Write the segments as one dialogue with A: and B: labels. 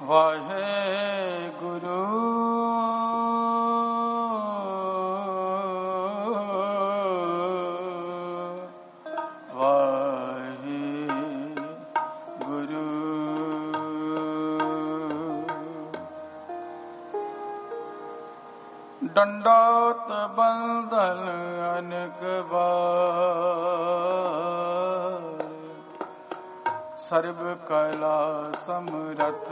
A: वाहेगुरु वाहेगुरु। दंडौत बंदन अनेक बार, सर्व कला समरथ।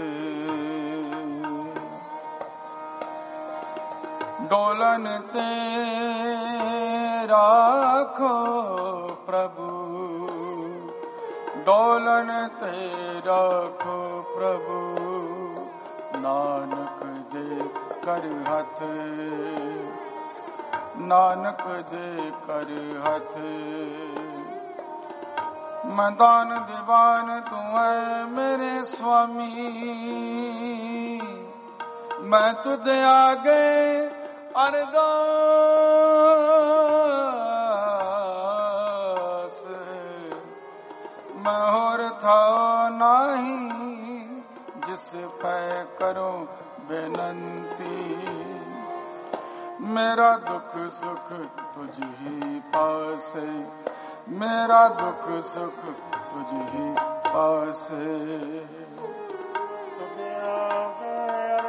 A: डोलन ते राखो प्रभु, डोलन ते राखो प्रभु। नानक दे कर हथ, नानक दे कर हथ। मैं दान दीवान तू है मेरे स्वामी, मैं तुझ आगे अरदास। मैं और था नहीं जिस पे करूं बेनंती। मेरा दुख सुख तुझ ही पास, मेरा दुख सुख तुझ ही पास।
B: तुझे आगे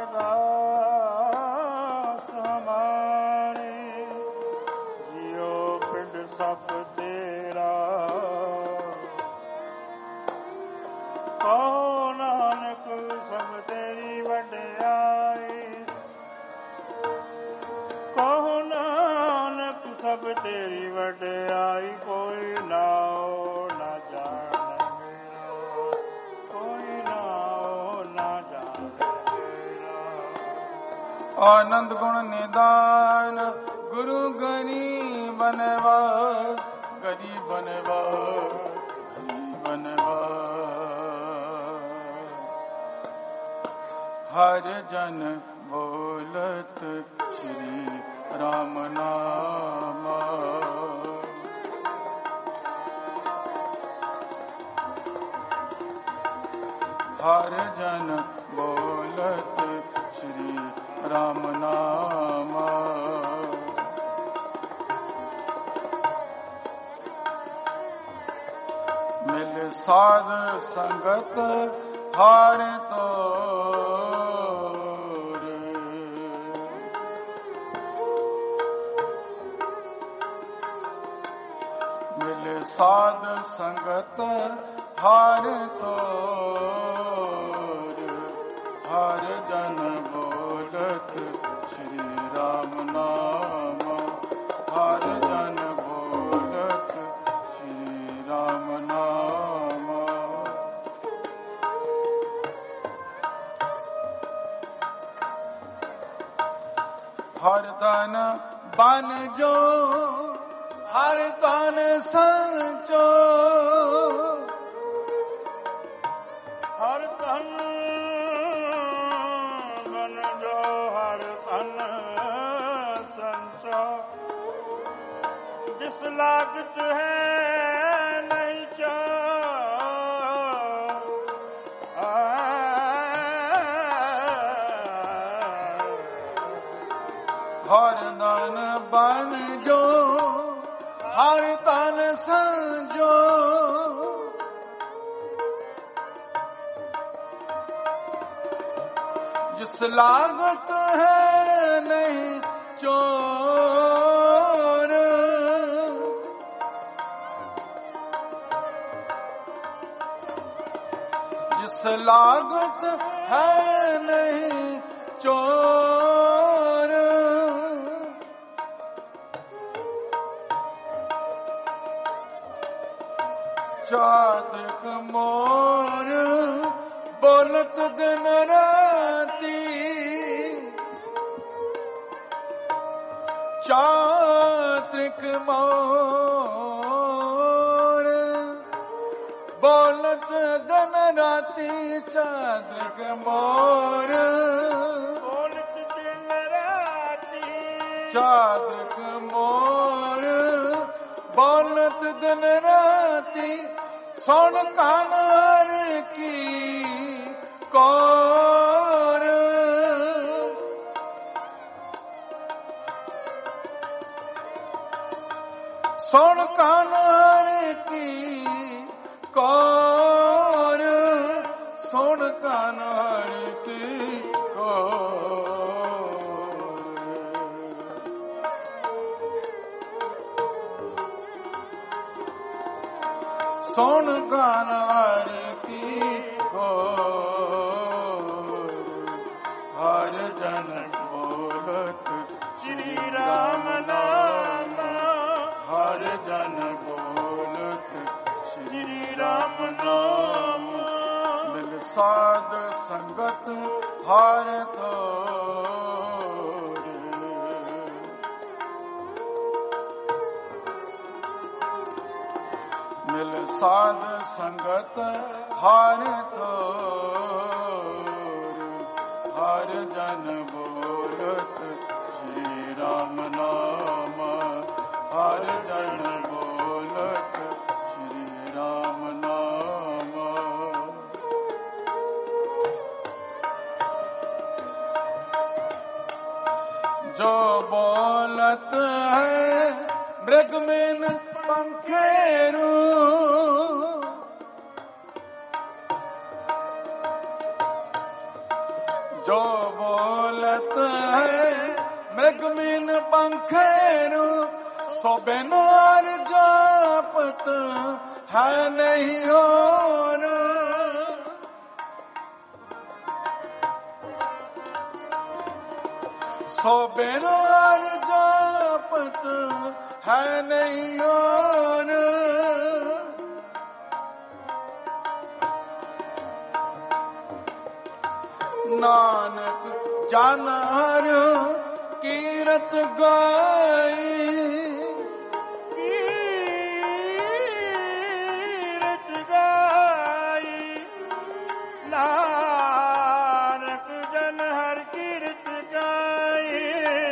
B: अरदास हमारी, जियो पिंड सब तेरा। कहो नानक सब तेरी वड्याई, कहो नानक सब तेरी वड्याई। कोई नाओ ना जाने मेरा, कोई नाओ ना जाने मेरा।
A: आनंद गुण निदान गुरु गरी बनवा, गरी बनवा, गरी बनवा। हर जन बोलत श्री राम नाम। हर जन बोलत श्री राम नाम। मिल साध संगत हार तो, मिल साध संगत हार तोर। हर जन बोलत श्री राम नाम, हर जन बोलत श्री राम नाम। हर तन बन जो, हर तन संचो।
B: हर तन बन जो, हर तन संचो। जिस लागत है नहीं जो,
A: हर तन बन जो, हर तन संजो। जिस लागत है नहीं चोर, जिस लागत है नहीं चोर। चातक मोर बोलत दिन राती, चातक मोर बोलत दिन राती। चातक मोर
B: बोलत दिन राती,
A: चातक मोर बोलत दिन राती। सुन कानर की कौर सुन कान्हार की कौर सुन कान्हार की सुन कान्हार की गोर हर जन बोलत
B: श्री राम नाम
A: हर जन बोलत
B: श्री राम नाम
A: मिल साध संगत हार तोर मिल साध संगत हार तोर हर जन बोलत श्री राम नाम हर जन बोलत श्री राम नाम जो बोलत है मृगमेन पंखेरू जो बोलत है मृगमीन पंखेरू सो बेनार जापत है नहीं और सो बेनार जापत है नहीं और नानक जानहर कीरत गाई
B: कीरत गाई नानक जन हर कीरत गाई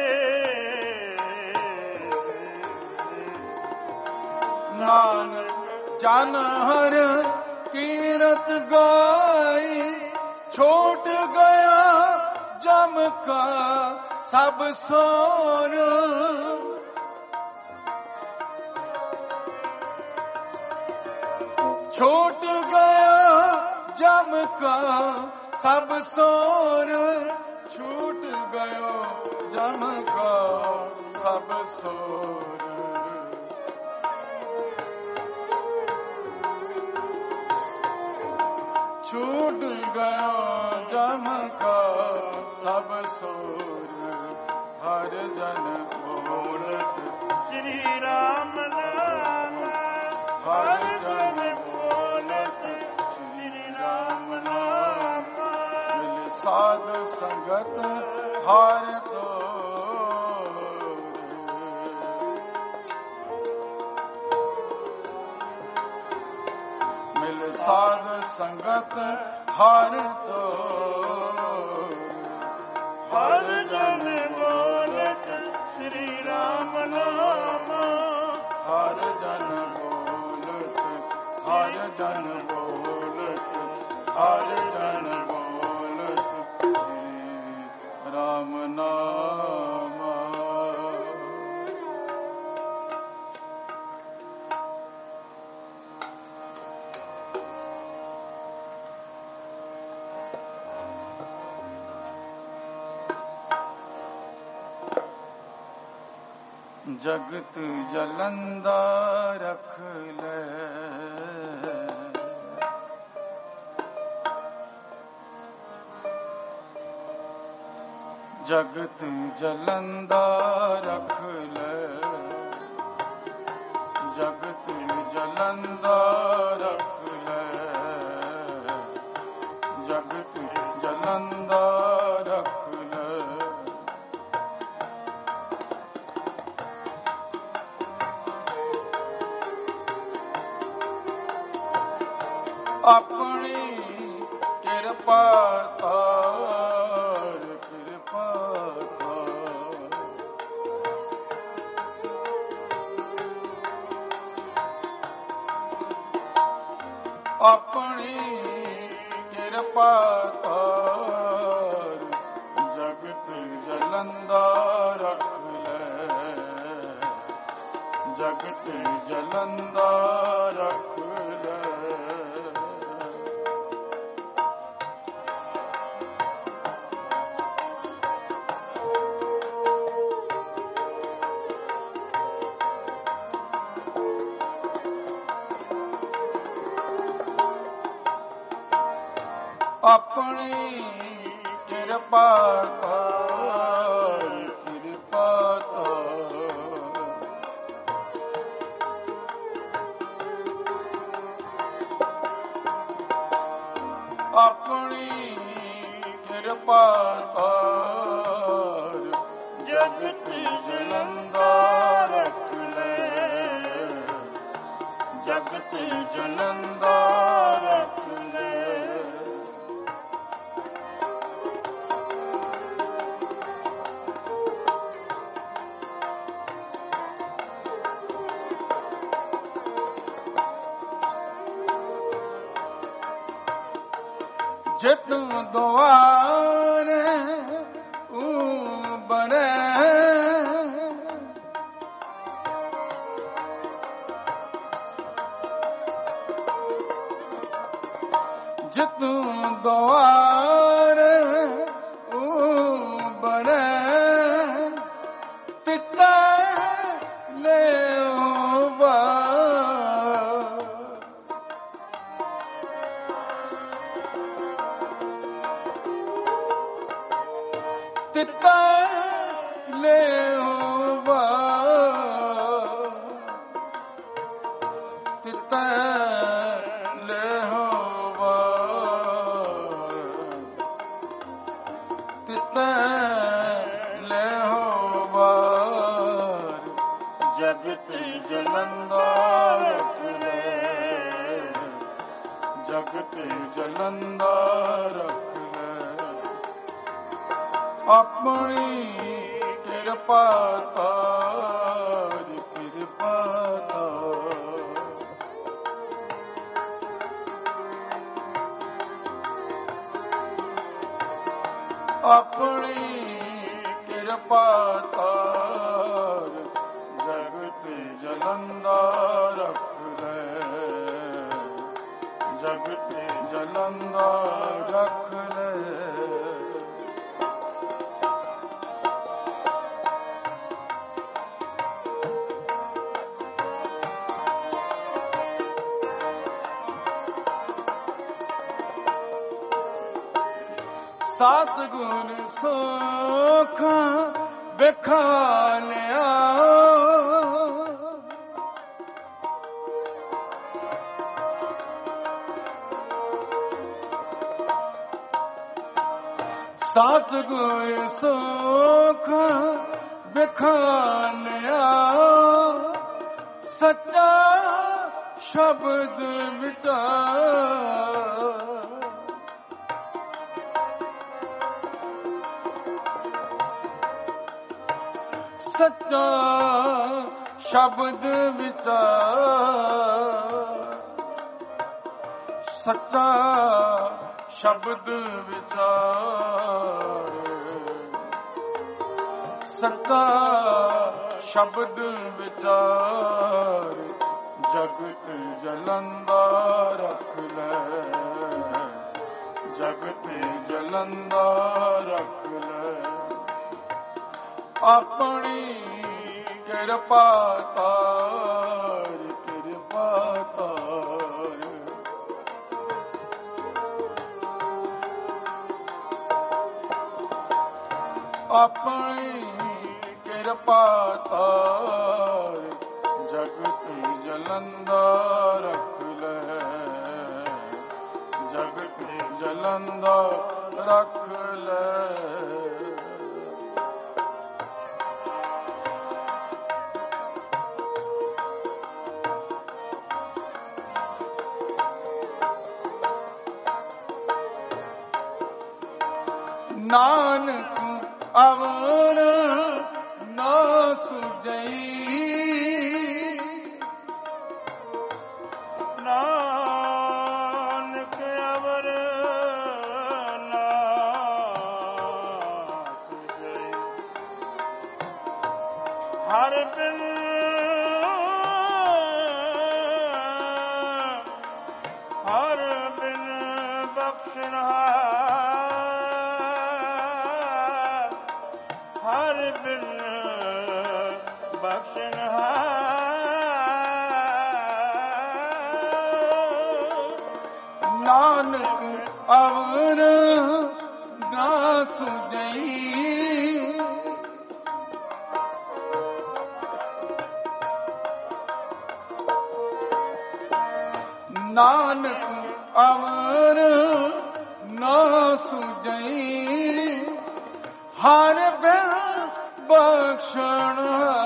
A: नानक जानहर कीरत गाई छोट गया जम का सब सोर छोट गया जम का सब सोर छूट गयो जम का सब सोर छूट गयो जम का सब सोर हर जन बोलत
B: श्री राम नाम
A: हर जन
B: बोलत श्री राम नाम
A: मिल साध संगत हार तो मिल साध संगत हार तो
B: हर जन बोलत श्री राम नाम
A: हर जन बोलत हर जन बोलत हर जन बोलत श्री राम नाम जगत जलंदा रख ले जगत जलंदा रख ले जगत जलंदा रख ले जगत जलंदा रख ले अपनी कृपा तार कृपा तार अपनी ਕਿਰਪਾ ਤਾਰ ਜਗਤ ਜਲੰਦਾ ਰੱਖ ਲੈ ਜਗਤ ਜਲੰਦਾ ਰੱਖ ਲੈ ਆਪਣੀ ਕਿਰਪਾ ਤਾਰ ਕਿਰਪਾ ਤਾਰ ਆਪਣੀ ਕਿਰਪਾ ਤਾਰ ਜਗਤ ਜਲੰਦਾ ਰੱਖ ਲੈ ਜਗਤ ਜਲੰਦਾ ਰੱਖ ਲੈ ਜਿਤ ਦੁਆਰ ਬਣੇ ਜਿਤ ਦੁਆਰ ਬਣੇ ਤਿਤਾ ਲੈਵਾ ਤਿਤਾ ਲੈਵਾ ਤਿਤਾ ਲੈਵਾ ਤਿਤਾ ਲੈਵਾ ਜਗਤ ਜਲੰਦਾ ਰੱਖ ਲੈ ਜਗਤ ਜਲੰਦਾ ਰੱਖ ਆਪਣੀ ਕਿਰਪਾ ਤਾਰ ਕਿਰਪਾ ਤਾਰ ਆਪਣੀ ਕਿਰਪਾ ਤਾਰ ਜਗਤ ਜਲੰਦਾ ਰੱਖ ਲੈ ਜਗਤ ਜਲੰਦਾ ਰੱਖ ਲੈ ਸਤਿਗੁਰ ਸੁਖ ਵਿਖਾਲਿਆ ਸਤਿਗੁਰ ਸੁਖ ਵਿਖਾਲਿਆ ਸੱਚਾ ਸ਼ਬਦ ਵਿਚਾਰ ਸੱਚਾ ਸ਼ਬਦ ਵਿਚਾਰ ਸੱਚਾ ਸ਼ਬਦ ਵਿਚਾਰ ਸੱਚਾ ਸ਼ਬਦ ਵਿਚਾਰ ਜਗਤ ਜਲੰਦਾ ਰੱਖ ਲੈ ਜਗਤ ਜਲੰਦਾ ਰੱਖ ਲੈ ਆਪਣੀ ਕਿਰਪਾ ਤਾਰ ਕਿਰਪਾ ਤਾਰ ਆਪਣੀ ਕਿਰਪਾ ਤਾਰ ਜਗਤ ਜਲੰਦਾ ਰੱਖ ਲੈ ਜਗਤ ਜਲੰਦਾ ਰੱਖ ਲੈ ਨਾਨਕ ਅਵਰ ਨਾ ਸੁਝਈ
B: ਨਾਨਕ ਅਵਰ ਹਰ ਬਿਨ ਹਰ ਬਿਨ ਬਖਸ਼ਣਹਾਰ ਹਰ ਬਿਨ ਬਖਸ਼ਣਹਾਰ
A: ਨਾਨਕ ਅਵਰ ਨਾ ਸੁਝਈ ਨਾਨਕ ਅਵਰ ਨਾ ਸੁਝਈ ਹਰ ਬਿਨ ਬਖਸ਼ਣ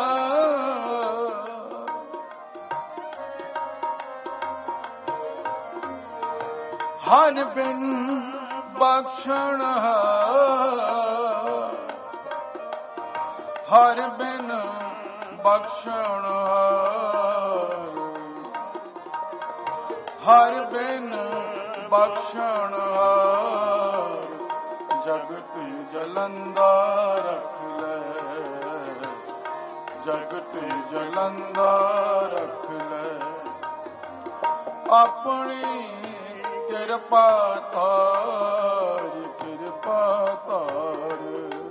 A: ਹਰ ਬਿਨ ਬਖਸ਼ਣ ਹਰ ਬਿਨ ਬਖਸ਼ਣ ਹਰ ਬਿਨ ਬਖਸ਼ਣ ਜਗਤ ਜਲੰਦਾ ਰਖ ਲੈ ਜਗਤ ਜਲੰਦਾ ਰਖ ਲੈ ਆਪਣੀ ਕਿਰਪਾ ਤਾਰ ਕਿਰਪਾ ਤਾਰ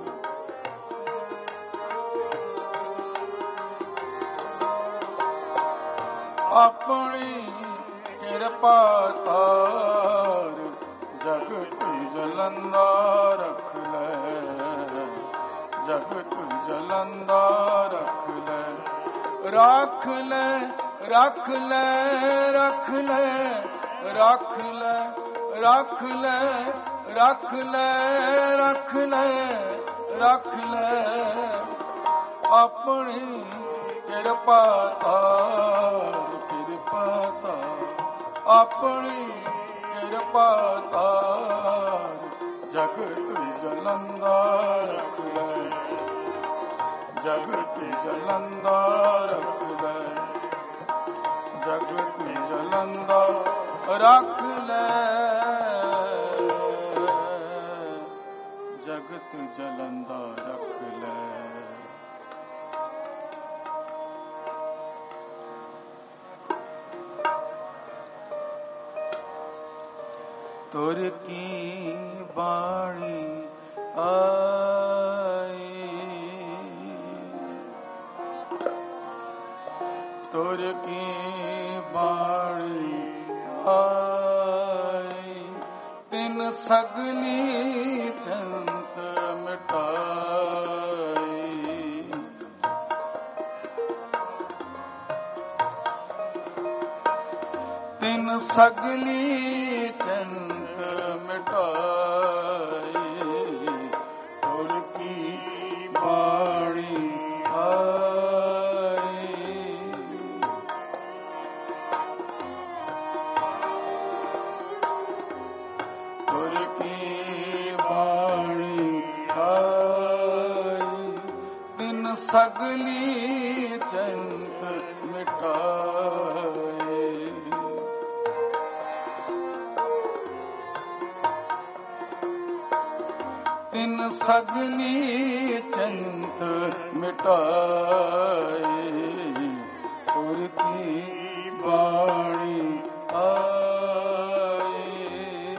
A: ਆਪਣੀ ਕਿਰਪਾ ਤਾਰ ਜਗਤ ਜਲੰਦਾ ਰਖ ਲੈ ਜਗਤ ਜਲੰਦਾ ਰਖ ਲੈ ਰੱਖ ਲੈ ਰੱਖ ਲੈ ਰੱਖ ਲੈ ਰੱਖ ਲੈ ਰੱਖ ਲੈ ਰੱਖ ਲੈ ਰੱਖ ਲੈ ਰੱਖ ਲੈ ਆਪਣੀ ਕਿਰਪਾ ਤਾਰ ਕਿਰਪਾ ਤਾਰ ਆਪਣੀ ਕਿਰਪਾ ਤਾਰ ਜਗਤ ਜਲੰਦਾ ਰਖ ਲੈ ਜਗਤ ਜਲੰਦਾ ਰਖ ਲੈ ਜਗਤ ਜਲੰਦਾ ਰਖ ਲੈ ਜਗਤ ਜਲੰਦਾ ਰਖ ਲੈ ਤੁਰ ਕੀ ਬਾਣੀ ਆਈ ਤੁਰ ਕੀ ਬਾਣੀ ਆਈ ਤਿਨ ਸਗਲੀ ਚੰਤ ਮਿਟਾਈ ਤਿਨ ਸਗਲੀ ਚੰਤ ਮਿਟਾਈ ਤੁਰ ਕੀ ਬਾਣੀ ਆਈ ਤੁਰ ਕੀ ਬਾਣੀ ਆਈ ਤਿਨ ਸਗਲੀ ਚੰਤ ਮਿਟਾਈ ਤਿਨ ਸਗਲੀ ਚੰਤ ਮਿਟਾਈ ਤੁਰ ਕੀ ਬਾਣੀ ਆਈ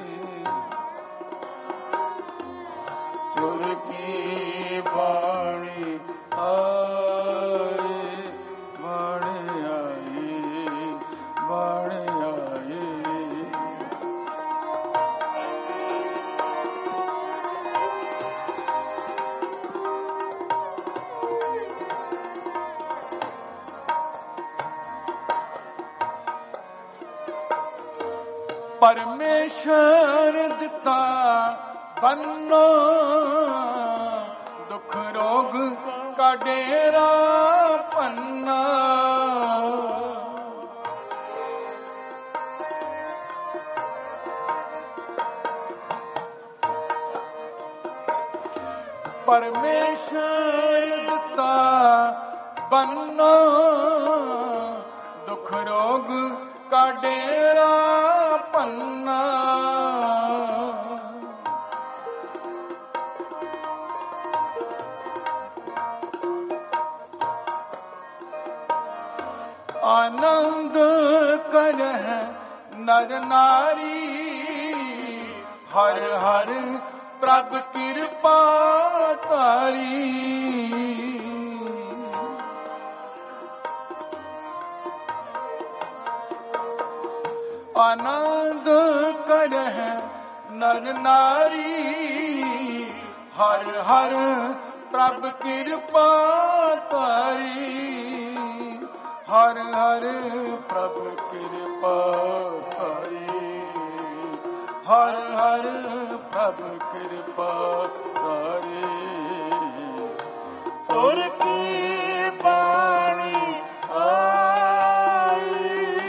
A: ਤੁਰ ਕੀ ਬਾਣੀ ਆਈ ਬਾਣੀ ਆਈ ਬਾਣੀ ਆਈ ਪਰਮੇਸ਼ਰ ਦਿੱਤਾ ਬੰਨੋ ਦੁੱਖ ਰੋਗ ਕਾ ਡੇਰਾ ਪੰਨਾ ਪਰਮੇਸ਼ਰ ਦਿੱਤਾ ਬੰਨੋ ਦੁੱਖ ਰੋਗ ਕਾ ਡੇਰਾ ਪੰਨਾ आनंद करह नर नारी, हर हर प्रभ कृपा तारी। आनंद करह नर नारी, हर हर प्रभ कृपा तारी। हर हर प्रभ कृपा तारी, हर हर प्रभ कृपा तारी।
B: तुर की बाणी आई,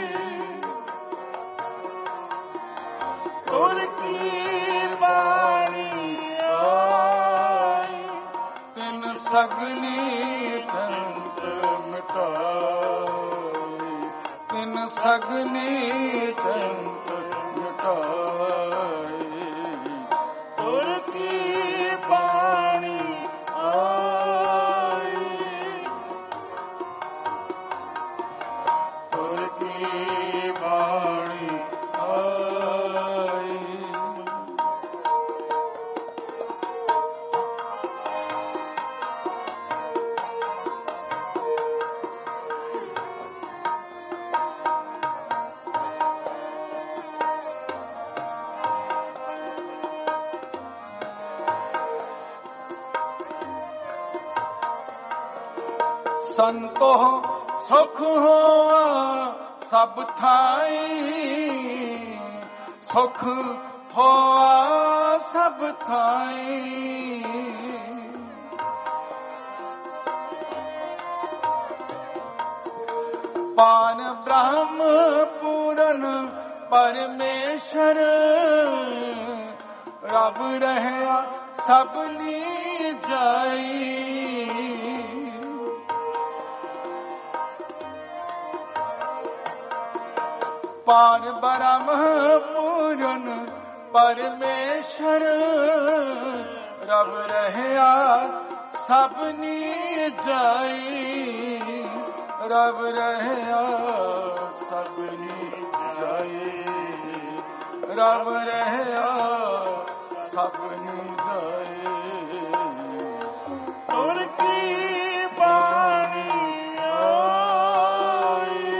B: तुर की बाणी आई,
A: तिन सगली चंत मिटाई, तिन सगली चंत मिटाई।
B: तुर की बाणी आई,
A: तुर की बाणी आई। संतो सुख हो सब थाई, सुख हो सब थाई। पान ब्रह्म पूरन परमेश्वर, रब रहया सबनी जाई। पार ब्रह्म पूरन परमेश्वर, रब रहया सबनी जाई। रब रहया सबनी जाई, रब रहया सबनी जाई।
B: तुर की बाणी आई,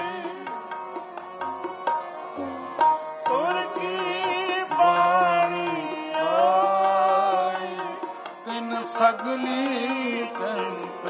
B: तुर की बाणी आई,
A: तिन सगली चंत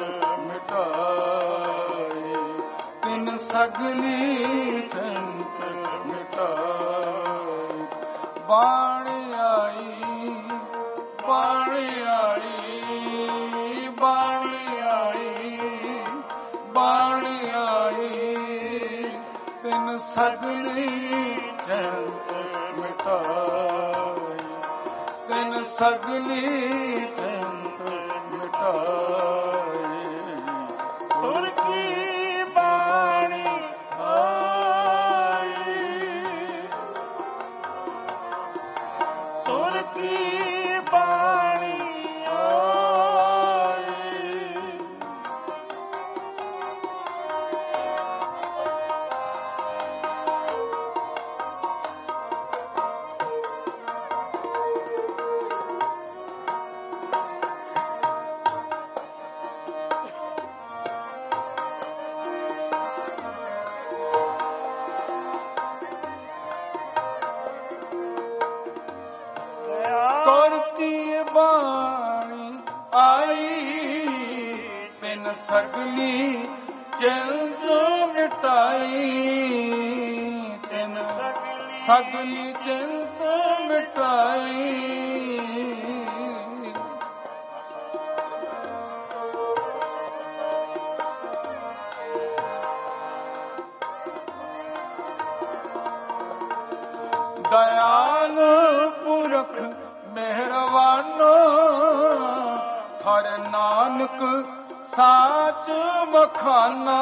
A: मिटाई, तिन सगली चंत मिटाई। बाणी आई, बाणी आई, बाणी आई, बाणी आई, तिन सगली चंत मिटाई, तिन सगली चंत मिटाई।
B: तुर की बाणी आई, तुर की बाणी आई।
A: करती बाणी आई, तिन सगली चंद मिटाई। तिन सगली चंद मिटाई। दयाल पुरख मेहरबानो, हर नानक साच बखाना।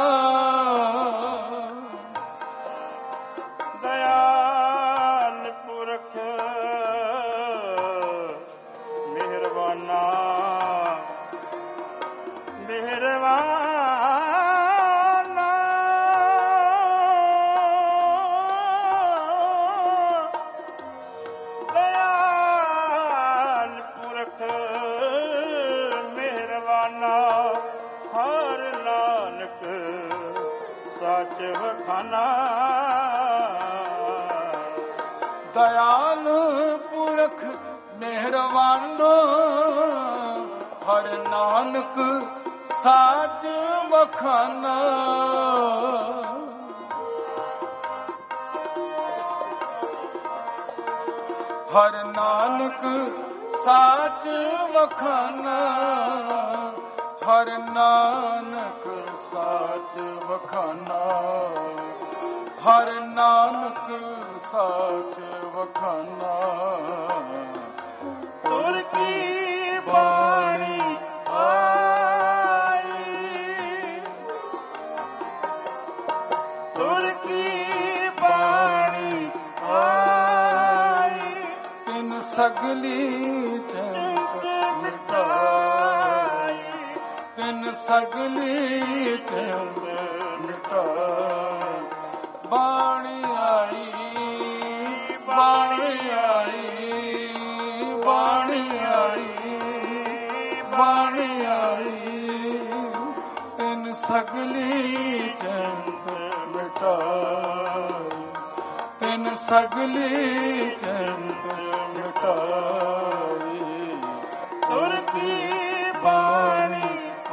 B: दयाल पुरख मेहरबाना, मेहरबाना,
A: दयाल पुरख मेहरबानो हर नानक साच वखाना हर नानक साच वखाना हर नानक साच वखाना हर नानक साच वखाना
B: तुर की बाणी आई तुर की बाणी आई
A: तिन सगली चिंत मिटाई तिन सगली चिंत मिटाई बाणी आई बाणी आई बाणी आई बाणी आई तिन सगली चिंत मिटाई तिन सगली चिंत मिटाई
B: तुर की बाणी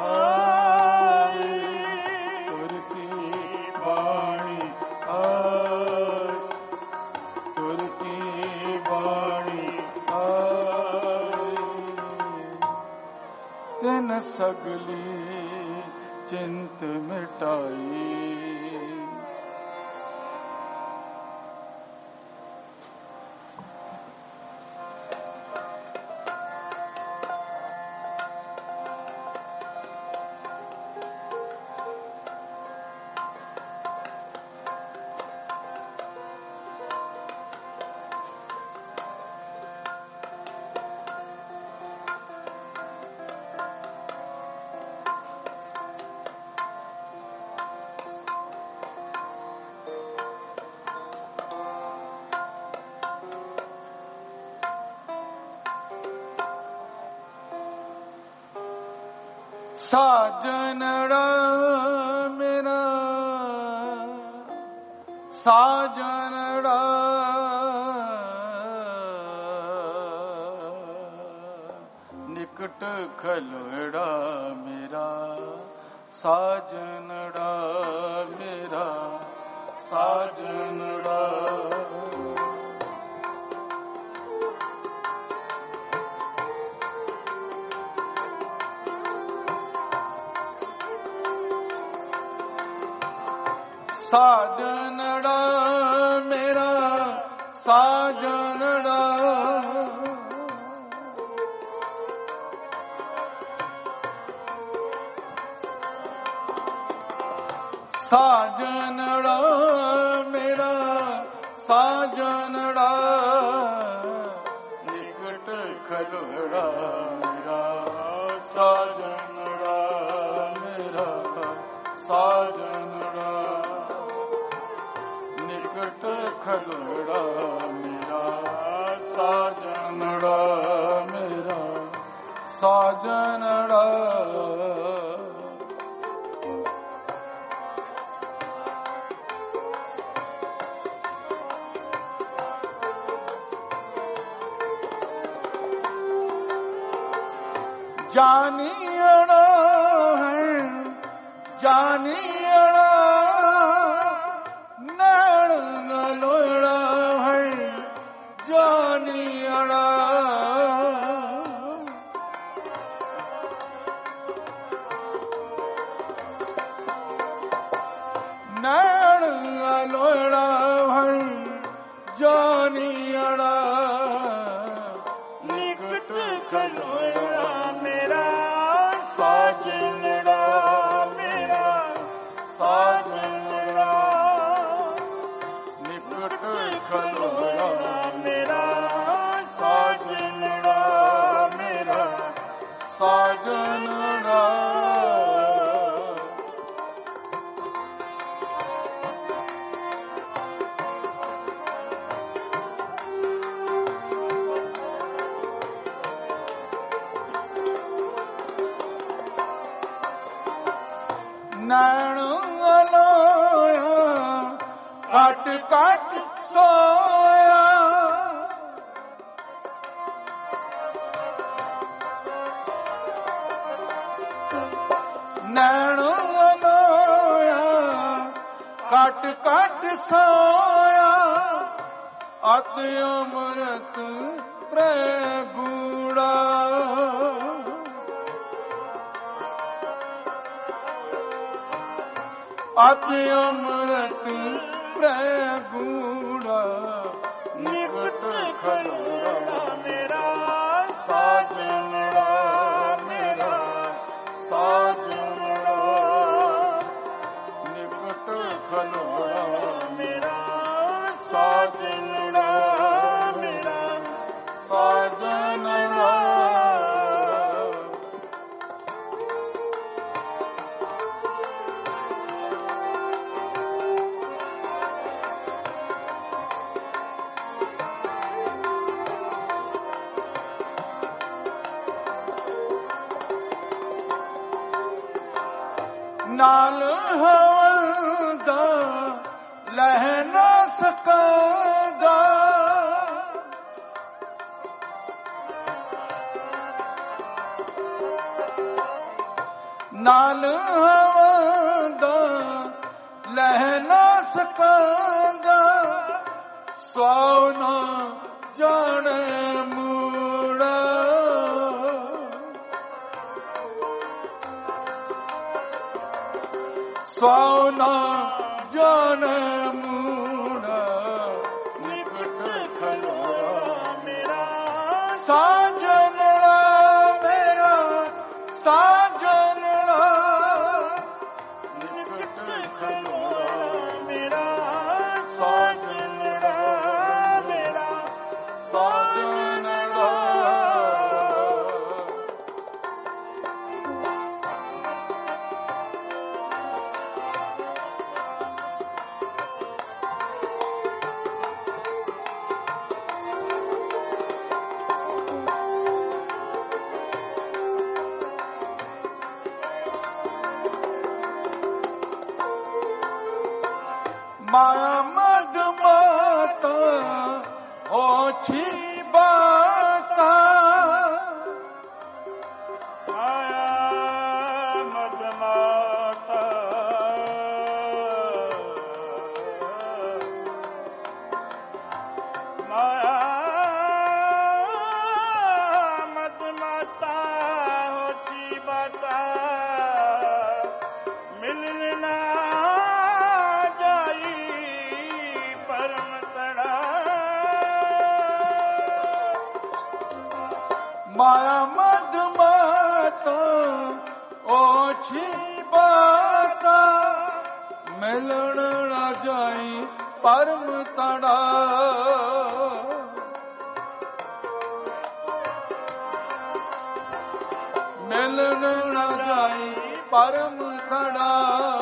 B: आई
A: तुर की बाणी आई तुर की बाणी आई तिन सगली चिंत मिटाई साजनड़ा मेरा साजनड़ा निकट खलोड़ा मेरा साजनड़ा मेरा साजनड़ा साजनड़ा मेरा साजनड़ा साजनड़ा मेरा साजनड़ा निकट खलोड़ा मेरा साजनड़ा मेरा साजनड़ा निकट खलोड़ा मेरा साजनड़ा मेरा साजनड़ा जानियड़ा है जानियड़ा नैण लोड़ा है जानियड़ा नैण लोड़ा है जानियड़ा निकट खलोड़ा मेरा साजनड़ा मेरा साजनड़ा निकट खलोड़ा मेरा साजनड़ा मेरा साजनड़ा नैण अलोया काट काट सोया ਨੈਣ ਅਲੋਇਆ ਕਟ ਕਟ ਸੋਇਆ ਅਤਿ ਅੰਮ੍ਰਿਤ ਪ੍ਰੈ ਗੂੜਾ ਅਤਿ ਅੰਮ੍ਰਿਤ ਪ੍ਰੈ ਗੂੜਾ ਨਿਕਟ ਖਲੋੜਾ ਮੇਰਾ ਸਾਜਣੜਾ ਮੇਰਾ ਸਾਜਣੜਾ ਨਿਕਟ ਖਲੋੜਾ ਮੇਰਾ ਸਾਜਣੜਾ ਮੇਰਾ ਸਾਜਣੜਾ ਨਾਲ ਹਵਲਦਾ ਲਹਿ ਨਾ ਸਕਦਾ ਨਾਲ ਹਵਲਦਾ ਲਹਿ ਨਾ ਸਕਦਾ ਸੋ ਨਾ ਜਾਣੇ ਮੂੜਾ ਸੋ ਨਾ ਜਾਣੇ ਮੂੜਾ ਨਿਕਟ ਖਲੋੜਾ ਮੇਰਾ ਸਾਜਣੜਾ ਮੇਰਾ ਸਾਜਣੜਾ ਨਿਕਟ ਖਲੋੜਾ ਮੇਰਾ ਸਾਜਣੜਾ ਮੇਰਾ ਸਾਜਣੜਾ ਮਾਇਆ ਮਦ ਮਾਤਾ ਹੋਛੀ ਬਾਤਾ
B: ਮਾਇਆ ਮਦ ਮਾਤਾ ਮਾਇਆ ਮਦ ਮਾਤਾ ਹੋਛੀ ਬਾਤਾ ਮਿਲਣ ਨਾ
A: ਮਾਇਆ ਮਦ ਮਾਤਾ ਓਛੀ ਬਾਤਾ ਮਿਲਣ ਨਾ ਜਾਈ ਪਰਮ ਤੜਾ ਮਿਲਣ ਨਾ ਜਾਈ ਪਰਮ ਤੜਾ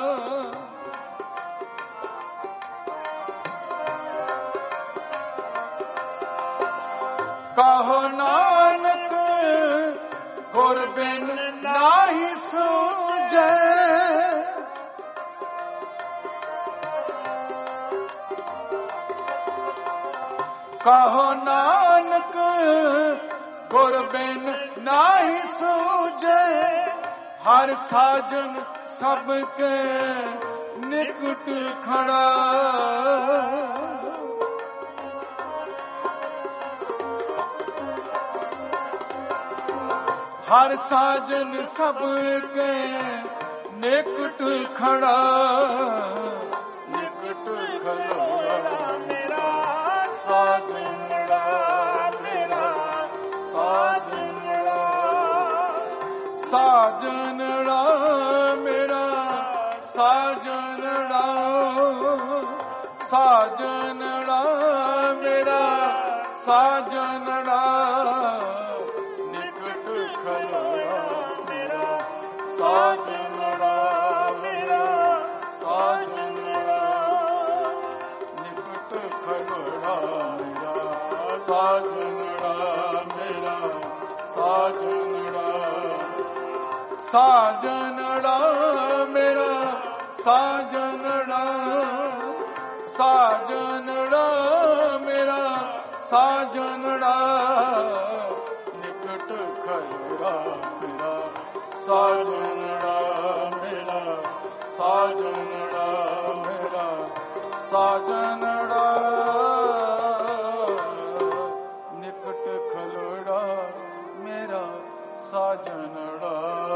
A: ਕਹੋ ਨਾਨਕ ਗੁਰ ਬਿਨ ਨਾਹੀ ਸੂਝੈ ਕਹੋ ਨਾਨਕ ਗੁਰ ਬਿਨ ਨਾਹੀ ਸੂਝੈ ਹਰ ਸਾਜਨ ਸਭ ਕੇ ਨਿਕਟ ਖੜਾ ਹਰ ਸਾਜਨ ਸਭ ਕੇ ਨਿਕਟ ਖੜਾ ਨਿਕਟ ਖਲੋੜਾ ਮੇਰਾ ਸਾਜਣੜਾ ਮੇਰਾ ਸਾਜਣੜਾ ਸਾਜਣੜਾ ਮੇਰਾ ਸਾਜਣੜਾ ਸਾਜਣੜਾ ਮੇਰਾ ਸਾਜਣੜਾ ਸਾਜਣੜਾ ਮੇਰਾ ਸਾਜਣੜਾ ਨਿਕਟ ਖਲੋੜਾ ਮੇਰਾ ਸਾਜਣੜਾ ਮੇਰਾ ਸਾਜਣੜਾ ਸਾਜਣੜਾ ਮੇਰਾ ਸਾਜਣੜਾ ਸਾਜਣੜਾ ਮੇਰਾ ਸਾਜਣੜਾ ਨਿਕਟ ਖਲੋੜਾ ਮੇਰਾ ਸਾਜਣੜਾ साजनड़ा मेरा साजनड़ा निकट खलोड़ा मेरा साजनड़ा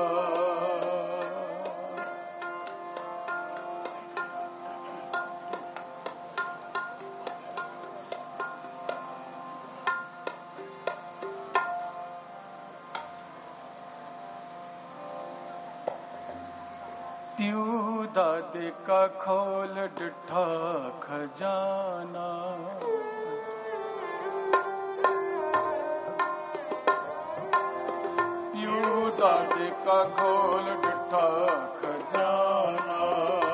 A: प्यू दादे का खोल डिठा खजाना प्यू दादे का खोल डिठा खजाना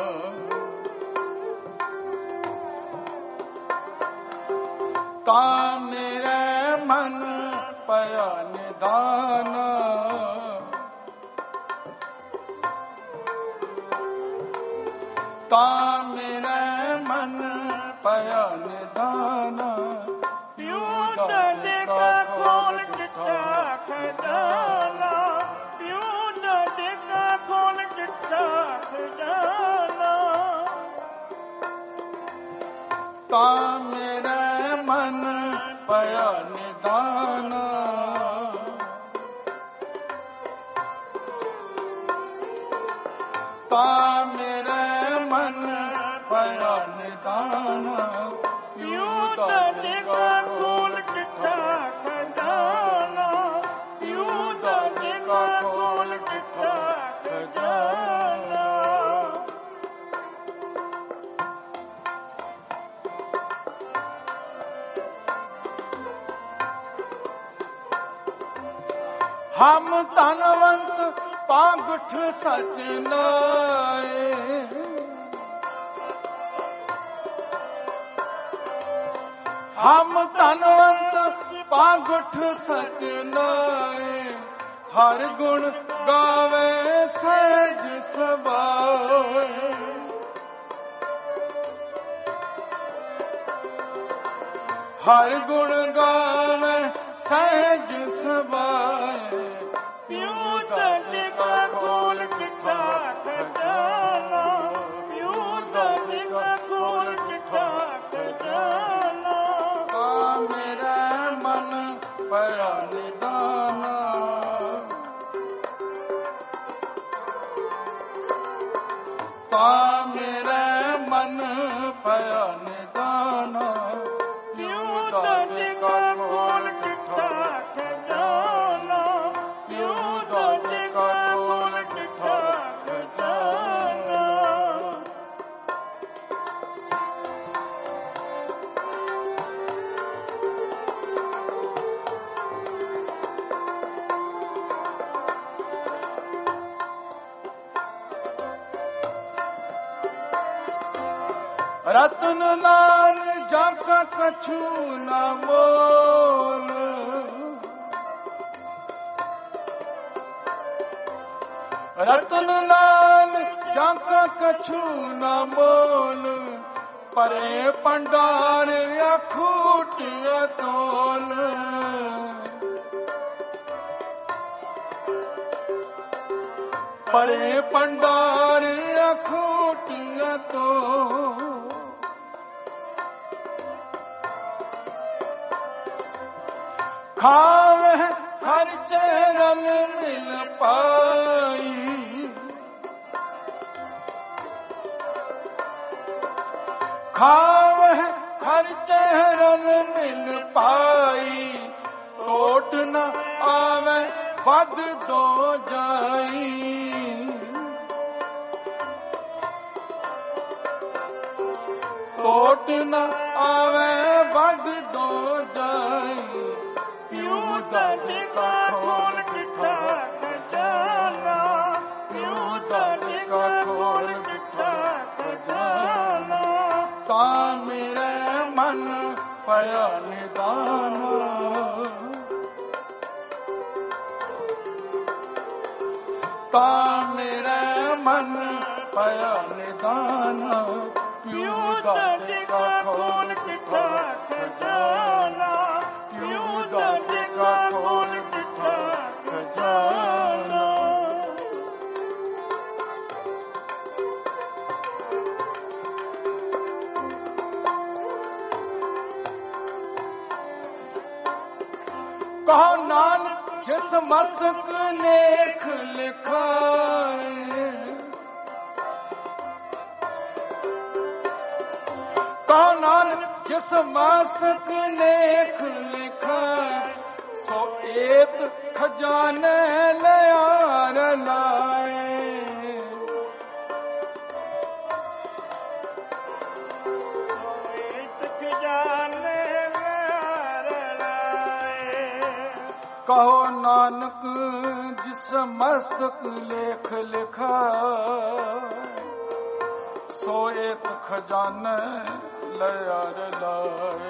A: ता मेरे मन पया निदाना ता मेरे मन पया निदाना
B: प्यू दादे का खोल डिठा खजाना प्यू दादे का खोल डिठा खजाना
A: ता मेरे मन पया निदाना ता मेरे मन पया निदाना
B: प्यू दादे का खोल डिठा खजाना प्यू दादे का खोल डिठा खजाना
A: हम तनवंत पागुठ सचनाए हम तनवंत पागुठ सचनाए हर गुण गावे सहज सबाए हर गुण गावे सहज सबाए
B: प्यू दादे का खोल डिठा खजाना प्यू दादे का खोल डिठा खजाना
A: ता मेरा मन पया निदाना ता मेरा मन पया निदाना
B: प्यू दादे का खोल डिठा खजाना प्यू दादे का खोल डिठा खजाना
A: रतन लाल जाका कछु न बोल रतन लाल जाका कछु न बोल परे पंडार अखूट तोल परे पंडार अखूट तोल खावे हर चरण मिल पाई खावे हर चरण मिल पाई टोट न आवे बद दो जाई टोट न आवे बद दो जाई
B: प्यू दादे का खोल डिठा खजाना प्यू दादे का खोल डिठा खजाना
A: ता मेरे मन पया निदाना ता मेरे मन पया निदाना
B: प्यू दादे का खोल डिठा खजाना प्यू दादे का खोल डिठा खजाना
A: ਕਹੋ ਨਾਨਕ ਜਿਸ ਮਸਤਕ ਲੇਖ ਲਿਖਾਏ, ਕਹੋ ਨਾਨਕ ਜਿਸ ਮਸਤਕ ਲੇਖ ਲਿਖਾਏ, ਸੋ ਏਤ ਖਜ਼ਾਨੇ ਲਿਆਰ ਲਾਏ। ਕਹੋ ਨਾਨਕ ਜਿਸ ਮਸਤਕ ਲੇਖ ਲਿਖਾ, ਸੋ ਏਤ ਖਜ਼ਾਨੇ ਲਿਆਰ ਲਾਏ।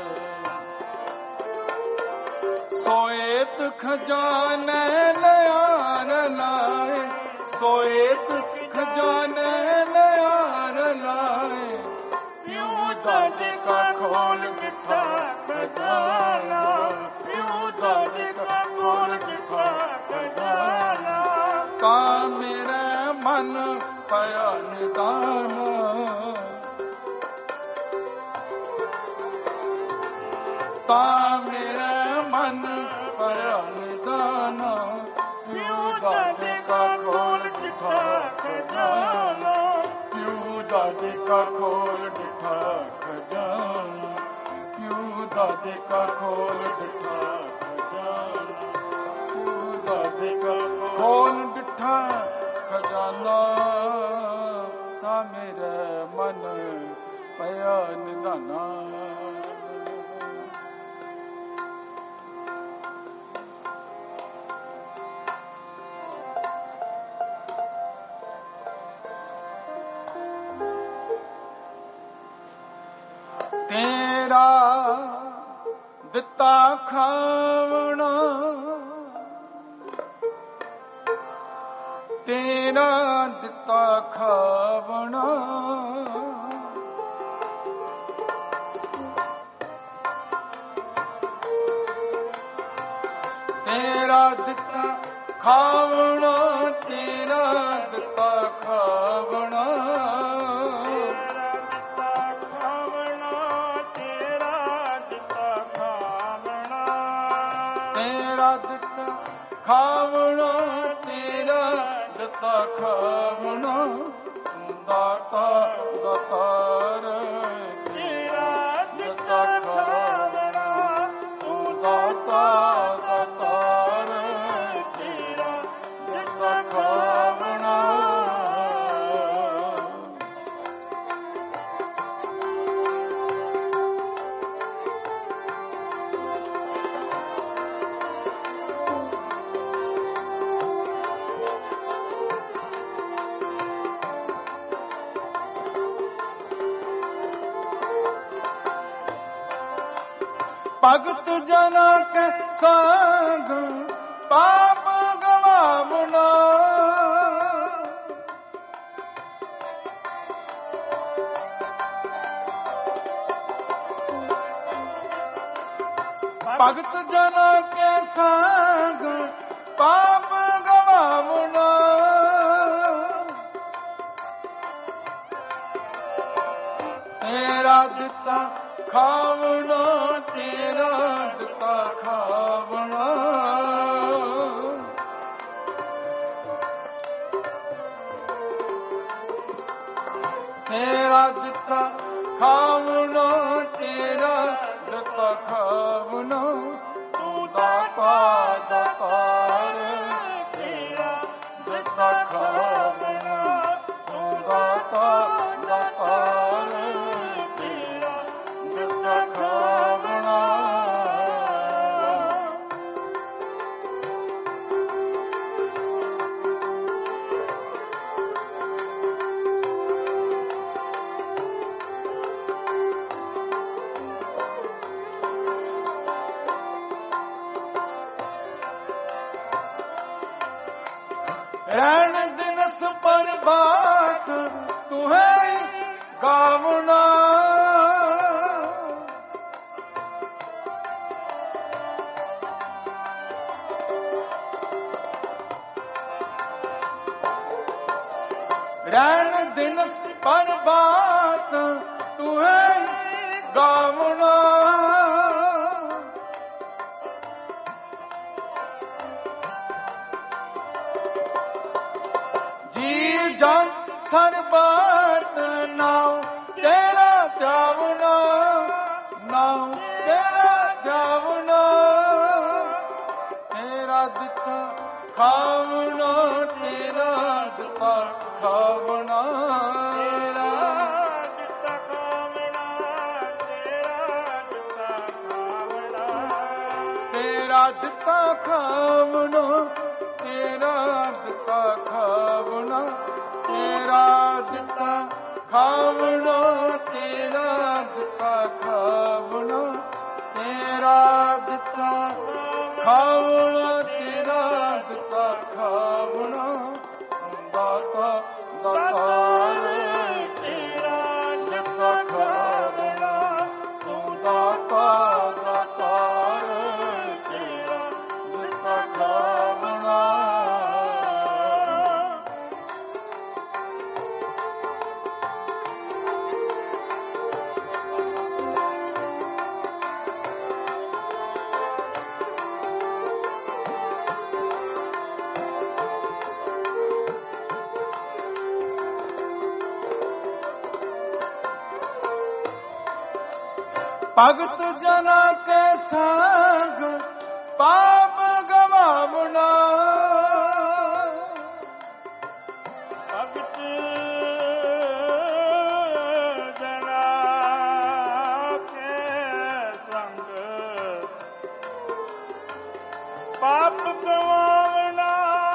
A: ਸੋ ਏਤ ਖਜ਼ਾਨੇ ਲਿਆਰ ਲਾਏ, ਸੋ ਏਤ ਖਜ਼ਾਨੇ ਲਿਆਰ ਲਾਏ। ਪਿਉ ਦਾਦੇ ਕਾ ਖੋਲ ਮਿੱਠਾ ਖਜ਼ਾਨਾ, ਪਿਉ ਦਾਦੇ ਕਾ ਖੋਲ ਮਿੱਠਾ ਖਜ਼ਾਨਾ। ਤਾਂ ਮੇਰਾ ਮਨ ਪਿਆ ਨਿਦਾਨ, ਤਾਂ ਮੇਰਾ ਮਨ ਪਿਆ ਨਿਦਾਨ। ਪਿਉ ਦਾਦੇ ਕਾ ਖੋਲ ਮਿੱਠਾ ਖਜ਼ਾਨਾ, ਪਿਉ ਦਾਦੇ ਕਾ ਖੋਲ ਮਿੱਠਾ ਖਜ਼ਾਨਾ, ਪਿਉ ਦਾਦੇ ਕਾ ਖੋਲ ਮਿੱਠਾ ਖਜ਼ਾਨਾ, ਪਿਉ ਦਾਦੇ ਕਾ ਖੋਲ ਮਿੱਠਾ ਖਜ਼ਾਨਾ। ਤਾਂ ਮੇਰਾ ਮਨ ਪਿਆ ਨਿਦਾਨਾ। ਤੇਰਾ ਦਿੱਤਾ ਖਾਵਣਾ, ਤੇਰਾ ਦਿੱਤਾ ਖਾਵਣਾ। ਤੇਰਾ ਦਿੱਤਾ ਖਾਵਣਾ, ਤੇਰਾ ਦਿੱਤਾ ਖਾਵਣਾ। ਖਾਵਣਾ ਤੇਰਾ ਦਿੱਤਾ ਖਾਵਣਾ। ਦਾਤਾ ਦਾਤਾਰ ਤੇਰਾ ਦਿੱਤਾ ਖਾਵਣਾ, ਤੂੰ ਦਾਤਾ ਦਾਤਾਰ ਤੇਰਾ ਦਿੱਤਾ ਖਾਵਣਾ। ਭਗਤ ਜਨਾ ਕੇ ਸੰਗ ਪਾਪ ਗਵਾਵਣਾ। ਭਗਤ ਜਨਾ ਕੇ ਸੰਗ ਪਾਪ ਗਵਾਵਣਾ। ਤੇਰਾ ਦਿੱਤਾ ਖਾਵਣਾ, ਤੇਰਾ ਦਿੱਤਾ ਖਾਵਣਾ। ਤੇਰਾ ਦਿੱਤਾ ਖਾਵਣਾ, ਤੇਰਾ ਦਿੱਤਾ ਖਾਵਣਾ। ਤੂੰ ਦਾਤਾ ਦਾਤਾਰ ਤੇਰਾ ਦਿੱਤਾ ਖਾਵਣਾ, ਤੂੰ ਦਾਤਾ ਦਾਤਾਰ ਤੇਰਾ ਦਿੱਤਾ ਖਾਵਣਾ। ਰਹਿਣ ਦਿਨਸ ਪਰ ਬਾਤ ਤੂੰ ਹੈ ਗਾਵਣਾ। ਰਹਿਣ ਦਿਨਸ ਪਰ ਬਾਤ ਤੂੰ ਹੈ ਗਾਵਣਾ। ਸਰਬਤ ਨਾਉ ਤੇਰਾ ਧਿਆਵਣਾ, ਨਾਉ ਤੇਰਾ ਧਿਆਵਣਾ, ਤੇਰਾ ਦਿੱਤਾ ਖਾਵਣਾ, ਤੇਰਾ ਦਿੱਤਾ ਖਾਵਣਾ,
B: ਤੇਰਾ ਦਿੱਤਾ ਖਾਵਣਾ, ਤੇਰਾ ਦਿੱਤਾ ਖਾਵਣਾ,
A: ਤੇਰਾ ਦਿੱਤਾ ਖਾਵਣਾ, ਤੇਰਾ ਦਿੱਤਾ ਖਾਵਣਾ, ਤੇਰਾ ਦਿੱਤਾ ਖਾਵਣਾ, ਤੇਰਾ ਦਿੱਤਾ ਖਾਵਣਾ, ਤੇਰਾ ਦਿੱਤਾ ਖਾਵਣਾ, ਤੇਰਾ ਦਿੱਤਾ ਖਾਵਣਾ, ਦਾਤਾ ਦਾਤਾਰ
B: ਤੇਰਾ ਦਿੱਤਾ ਖਾਵਣਾ,
A: ਤੂੰ ਦਾਤਾ ਦਾਤਾਰ
B: ਤੇਰਾ
A: ਦਿੱਤਾ ਖਾਵਣਾ। ਭਗਤ ਜਨਾ ਕੇ ਸੰਗ ਪਾਪ ਗਵਾਵਣਾ,
B: ਭਗਤ ਜਨਾ ਕੇ ਸੰਗ ਪਾਪ ਗਵਾਵਣਾ,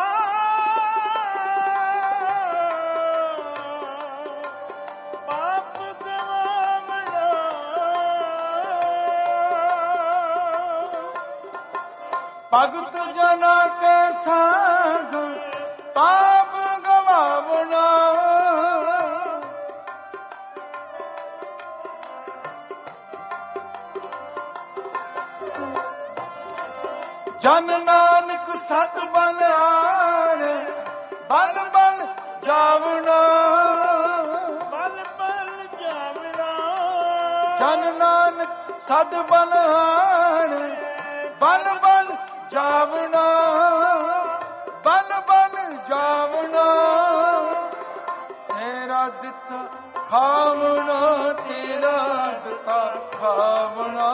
B: ਪਾਪ ਗਵਾਵਣਾ,
A: ਭਗਤ ਜਨਾ ਕੇ ਸੰਗ ਪਾਪ ਗਵਾਵਣਾ, ਜਨ ਨਾਨਕ ਸਤ ਬਲ ਆਣੇ, ਬਲ ਬਲ ਜਾਵਣਾ,
B: ਬਲ ਬਲ ਜਾਵਣਾ,
A: ਜਨ ਨਾਨਕ ਸਤ ਬਲ ਆਣੇ, ਬਲ ਬਲ ਜਾਵਣਾ, ਬਲ ਬਲ ਜਾਵਣਾ, ਤੇਰਾ ਦਿੱਤਾ ਖਾਵਣਾ, ਤੇਰਾ ਦਿੱਤਾ ਖਾਵਣਾ,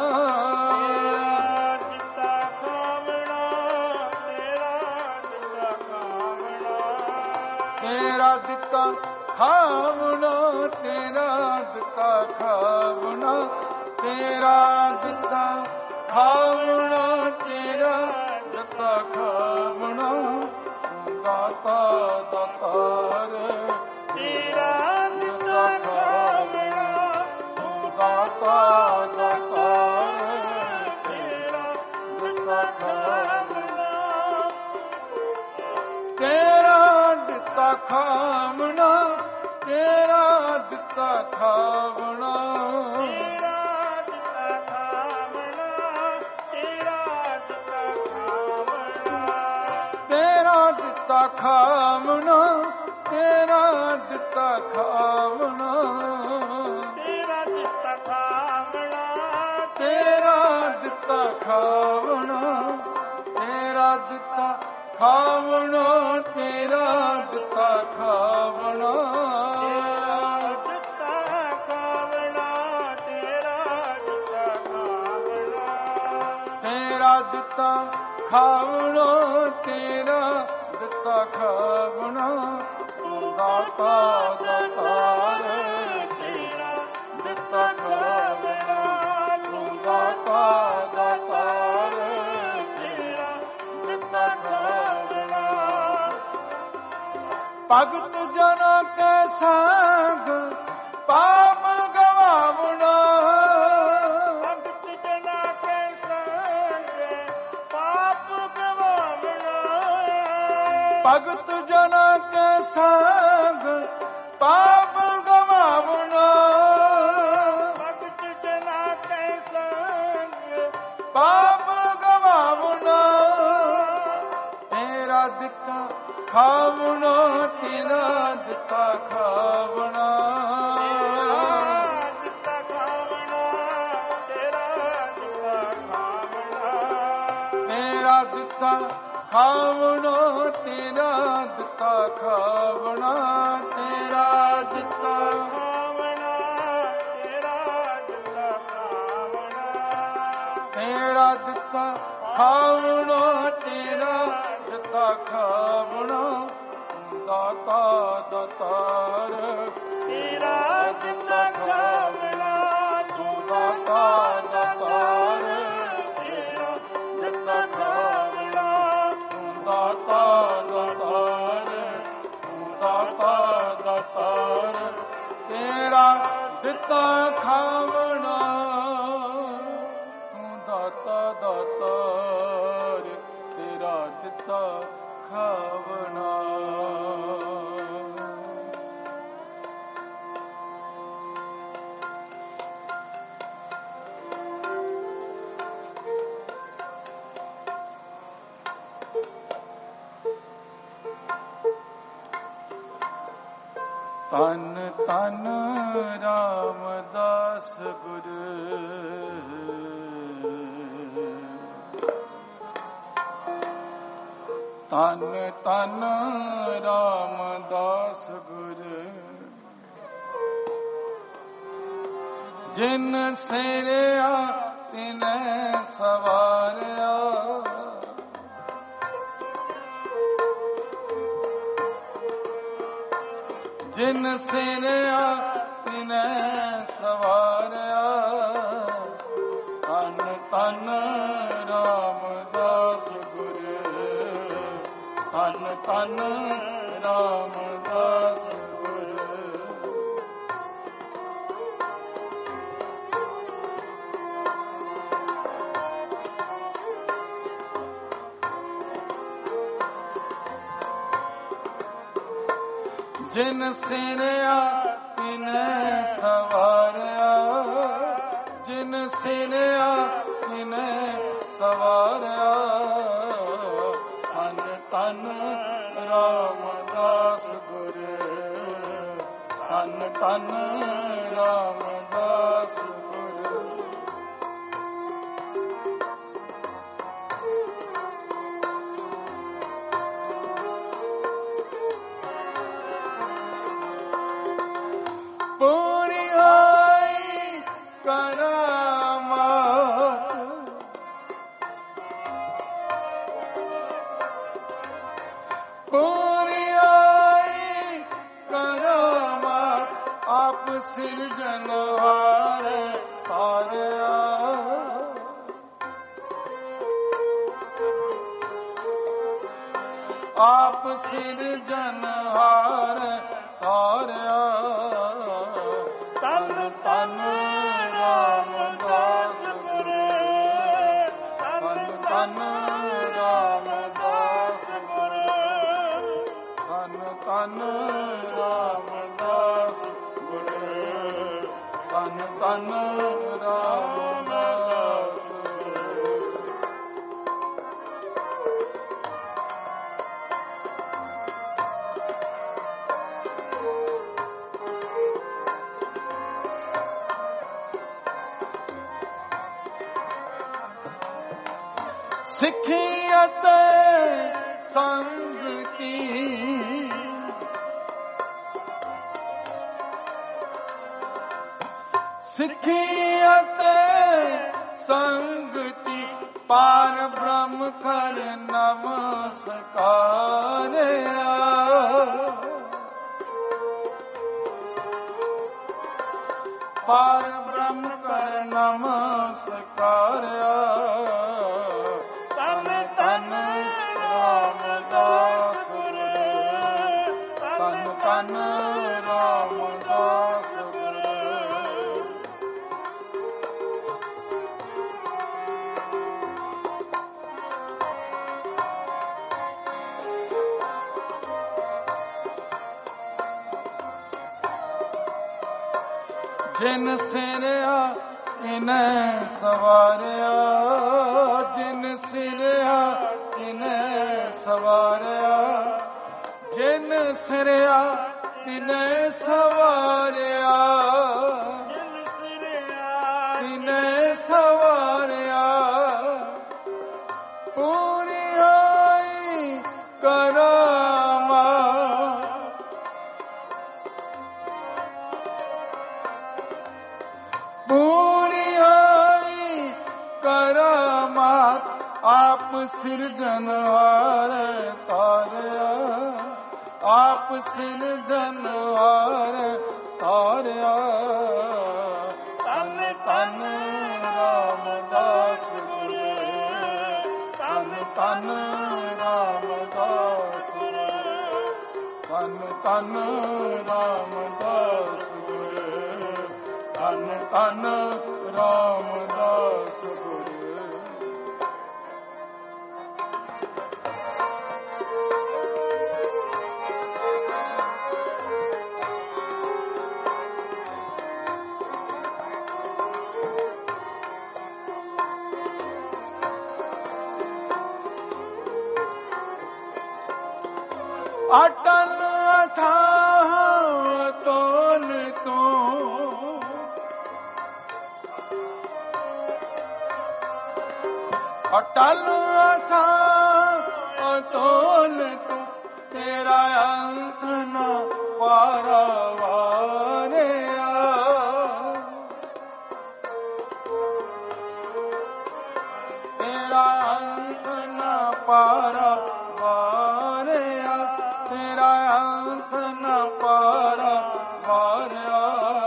B: ਦਿੱਤਾ ਖਾਵਣਾ, ਤੇਰਾ ਦਿੱਤਾ ਖਾਵਣਾ,
A: ਤੇਰਾ ਦਿੱਤਾ ਖਾਵਣਾ, ਤੇਰਾ ਦਿੱਤਾ ਖਾਵਣਾ, ਤੇਰਾ ਦਿੱਤਾ ਖਾਵਣਾ, ਤੇਰਾ ਦਿੱਤਾ ਖਾਵਣਾ, ਦਾਤਾ ਦਾਤਾਰ
B: ਤੇਰਾ ਦਿੱਤਾ ਖਾਵਣਾ,
A: ਦਾਤਾ ਦਾਤਾਰ
B: ਤੇਰਾ ਦਿੱਤਾ ਖਾਵਣਾ,
A: ਤੇਰਾ ਦਿੱਤਾ ਖਾਵਣਾ, ਤੇਰਾ ਦਿੱਤਾ ਖਾਵਣਾ,
B: ਤੇਰਾ ਦਿੱਤਾ ਖਾਵਣਾ, ਤੇਰਾ ਦਿੱਤਾ ਖਾਵਣਾ,
A: ਤੇਰਾ ਦਿੱਤਾ ਖਾਵਣਾ, ਤੇਰਾ ਦਿੱਤਾ ਖਾਵਣਾ,
B: ਤੇਰਾ ਦਿੱਤਾ ਖਾਵਣਾ,
A: ਤੇਰਾ ਦਿੱਤਾ ਖਾਵਣਾ, ਤੇਰਾ ਦਿੱਤਾ ਖਾਵਣਾ, ਤੇਰਾ ਦਿੱਤਾ ਖਾਵਣਾ,
B: ਦਿੱਤਾ ਖਾਵਣਾ, ਤੇਰਾ ਦਿੱਤਾ ਖਾਵਣਾ,
A: ਤੇਰਾ ਦਿੱਤਾ ਖਾਵਣਾ, ਤੇਰਾ ਦਿੱਤਾ ਖਾਵਣਾ, ਤੂੰ ਦਾਤਾ ਦਾਤਾਰ
B: ਤੇਰਾ
A: ਦਿੱਤਾ ਖਾਵਣਾ, ਤੂੰ ਦਾਤਾ ਦਾਤਾਰ
B: ਤੇਰਾ ਦਿੱਤਾ ਖਾਵਣਾ,
A: ਭਗਤ ਜਨਾ ਕੇ ਸੰਗ ਪਾਪ ਗਵਾਵਣਾ,
B: ਭਗਤ ਜਨਾ ਕੇ ਸੰਗ ਪਾਪ ਗਵਾਵਣਾ,
A: ਭਗਤ ਜਨਾ ਕੇ ਸੰਗ ਪਾਪ ਗਵਾਵਣਾ,
B: ਭਗਤ ਜਨਾ ਕੇ ਸੰਗ
A: ਪਾਪ ਗਵਾਵਣਾ, ਤੇਰਾ ਦਿੱਤਾ ਖਾਵਣਾ, ਤੇਰਾ ਦਿੱਤਾ ਖਾਵਣਾ,
B: ਦਿੱਤਾ ਖਾਵਣਾ, ਤੇਰਾ ਦਿੱਤਾ ਖਾਵਣਾ,
A: ਤੇਰਾ ਦਿੱਤਾ ਖਾਵਣਾ, ਤੇਰਾ ਦਿੱਤਾ ਦਿੱਤਾ ਖਾਵਣਾ ਤੇਰਾ ਦਿੱਤਾ
B: ਖਾਵਣਾ ਤੇਰਾ ਦਿੱਤਾ ਖਾਵਣਾ
A: ਤੇਰਾ ਦਿੱਤਾ ਖਾਵਣਾ ਤੇਰਾ ਦਿੱਤਾ ਖਾਵਣਾ ਦਾਤਾ ਦਾਤਾਰ
B: ਤੇਰਾ ਦਿੱਤਾ ਖਾਵਣਾ
A: ਤੂੰ ਦਾਤਾ ਦਾਤਾਰ
B: ਤੇਰਾ ਦਿੱਤਾ ਖਾਵਣਾ
A: ਤੂੰ ਦਾਤਾ ਦਾਤਾਰ ਤੂੰ ਦਾਤਾ ਦਾਤਾਰ ਤੇਰਾ ਦਿੱਤਾ ਖਾਵਣਾ ਤੂੰ ਦਾਤਾ ਦਾਤਾਰ ਤੇਰਾ ਦਿੱਤਾ ਖਾਵਣਾ ਤਨ ਤਨ ਰਾਮਦਾਸ ਗੁਰ ਤਨ ਤਨ ਰਾਮਦਾਸ ਗੁਰ ਜਿਨ ਸਿਰਿਆ ਤਿਨੈ ਸਵਾਰਿਆ ਜਿਨ ਸਿਰਿਆ ਤਿਨੈ ਸਵਾਰਿਆ ਤਨ ਤਨ ਰਾਮਦਾਸ ਗੁਰ ਤਨ ਤਨ ਰਾਮਦਾਸ ਗੁਰ ਜਿਨ ਸਿਰਿਆ ਤਿਨੈ ਸਵਾਰਿਆ ਜਿਨ ਸਿਰਿਆ ਤਿਨੈ ਸਵਾਰਿਆ ਤਨ ਤਨ ਰਾਮਦਾਸ ਗੁਰ ਤਨ ਤਨ ਰਾਮਦਾਸ ਗੁਰ ਪੂਰੀ ਹੋਈ ਕਰਾਮਾਤ ਪੂਰੀ ਹੋਈ ਕਰਾਮਾਤ ਆਪ ਸਿਰਜਣਹਾਰ ਤਾਰਿਆ ਆਪ ਸਿਰਜਣਹਾਰ ਤਾਰਿਆ
B: ਤਨ ਤਨ ਰਾਮਦਾਸ ਗੁਰ ਤਨ ਤਨ ਰਾਮਦਾਸ ਗੁਰ
A: ਤਨ ਤਨ ਰਾਮਦਾਸ ਗੁਰ ਤਨ ਤਨ ਰਾਮਦਾਸ ਗੁਰ ਸਿੱਖੀ ਅਤੇ ਸੰਗ ਕੀ ਸਿੱਖੀ ਅਤੇ ਸੰਗਤੀ ਪਾਰ ਬ੍ਰਹਮ ਕਰ ਨਮਸਕਾਰਿਆ ਪਾਰ ਬ੍ਰਹਮ ਕਰ ਨਮਸਕਾਰਿਆ
B: ਤਨ ਤਨ
A: ਰਾਮਦਾਸ ਗੁਰ ਤਨ ਤਨ ਰਾਮਦਾਸ ਗੁਰ ਜਿਨ ਸਿਰਿਆ ਇਨੈ ਸਵਾਰਿਆ ਜਿਨ ਸਿਰਿਆ ਇਨੈ ਸਵਾਰਿਆ ਜਿਨ ਸਿਰਿਆ ਤਿਨੈ ਸਵਾਰਿਆ
B: ਜਿਨ ਸਿਰਿਆ
A: ਤਿਨੈ ਸਵਾਰਿਆ ਪੂਰੀ ਹੋਈ ਕਰਾਮਾਤ ਕਰਮਾਤ ਆਪ ਸਿਰਜਨਹਾਰ ਤਾਰਿਆ, ਆਪ ਸਿਰਜਨਹਾਰ ਤਾਰਿਆ। ਧੰਨ ਧੰਨ ਰਾਮਦਾਸ ਗੁਰ, ਧੰਨ ਧੰਨ ਰਾਮਦਾਸ ਗੁਰ, ਧੰਨ ਧੰਨ ਰਾਮਦਾਸ ਗੁਰ, ਧੰਨ ਧੰਨ ਰਾਮਦਾਸ ਗੁਰ। ਅਟਲ ਅਥਾਹ ਤੋਲ ਤੂੰ, ਅਟਲ ਅਥਾਹ ਤੋਲ ਤੂੰ, ਤੇਰਾ ਅੰਤ ਨਾ ਪਾਰਵਾਰਿਆ। ਤੇਰਾ ਅੰਤ ਨਾ ਪਾਰਵਾਰਿਆ, ਤੇਰਾ ਅੰਤ ਨਾ ਪਾਰਵਾਰਿਆ।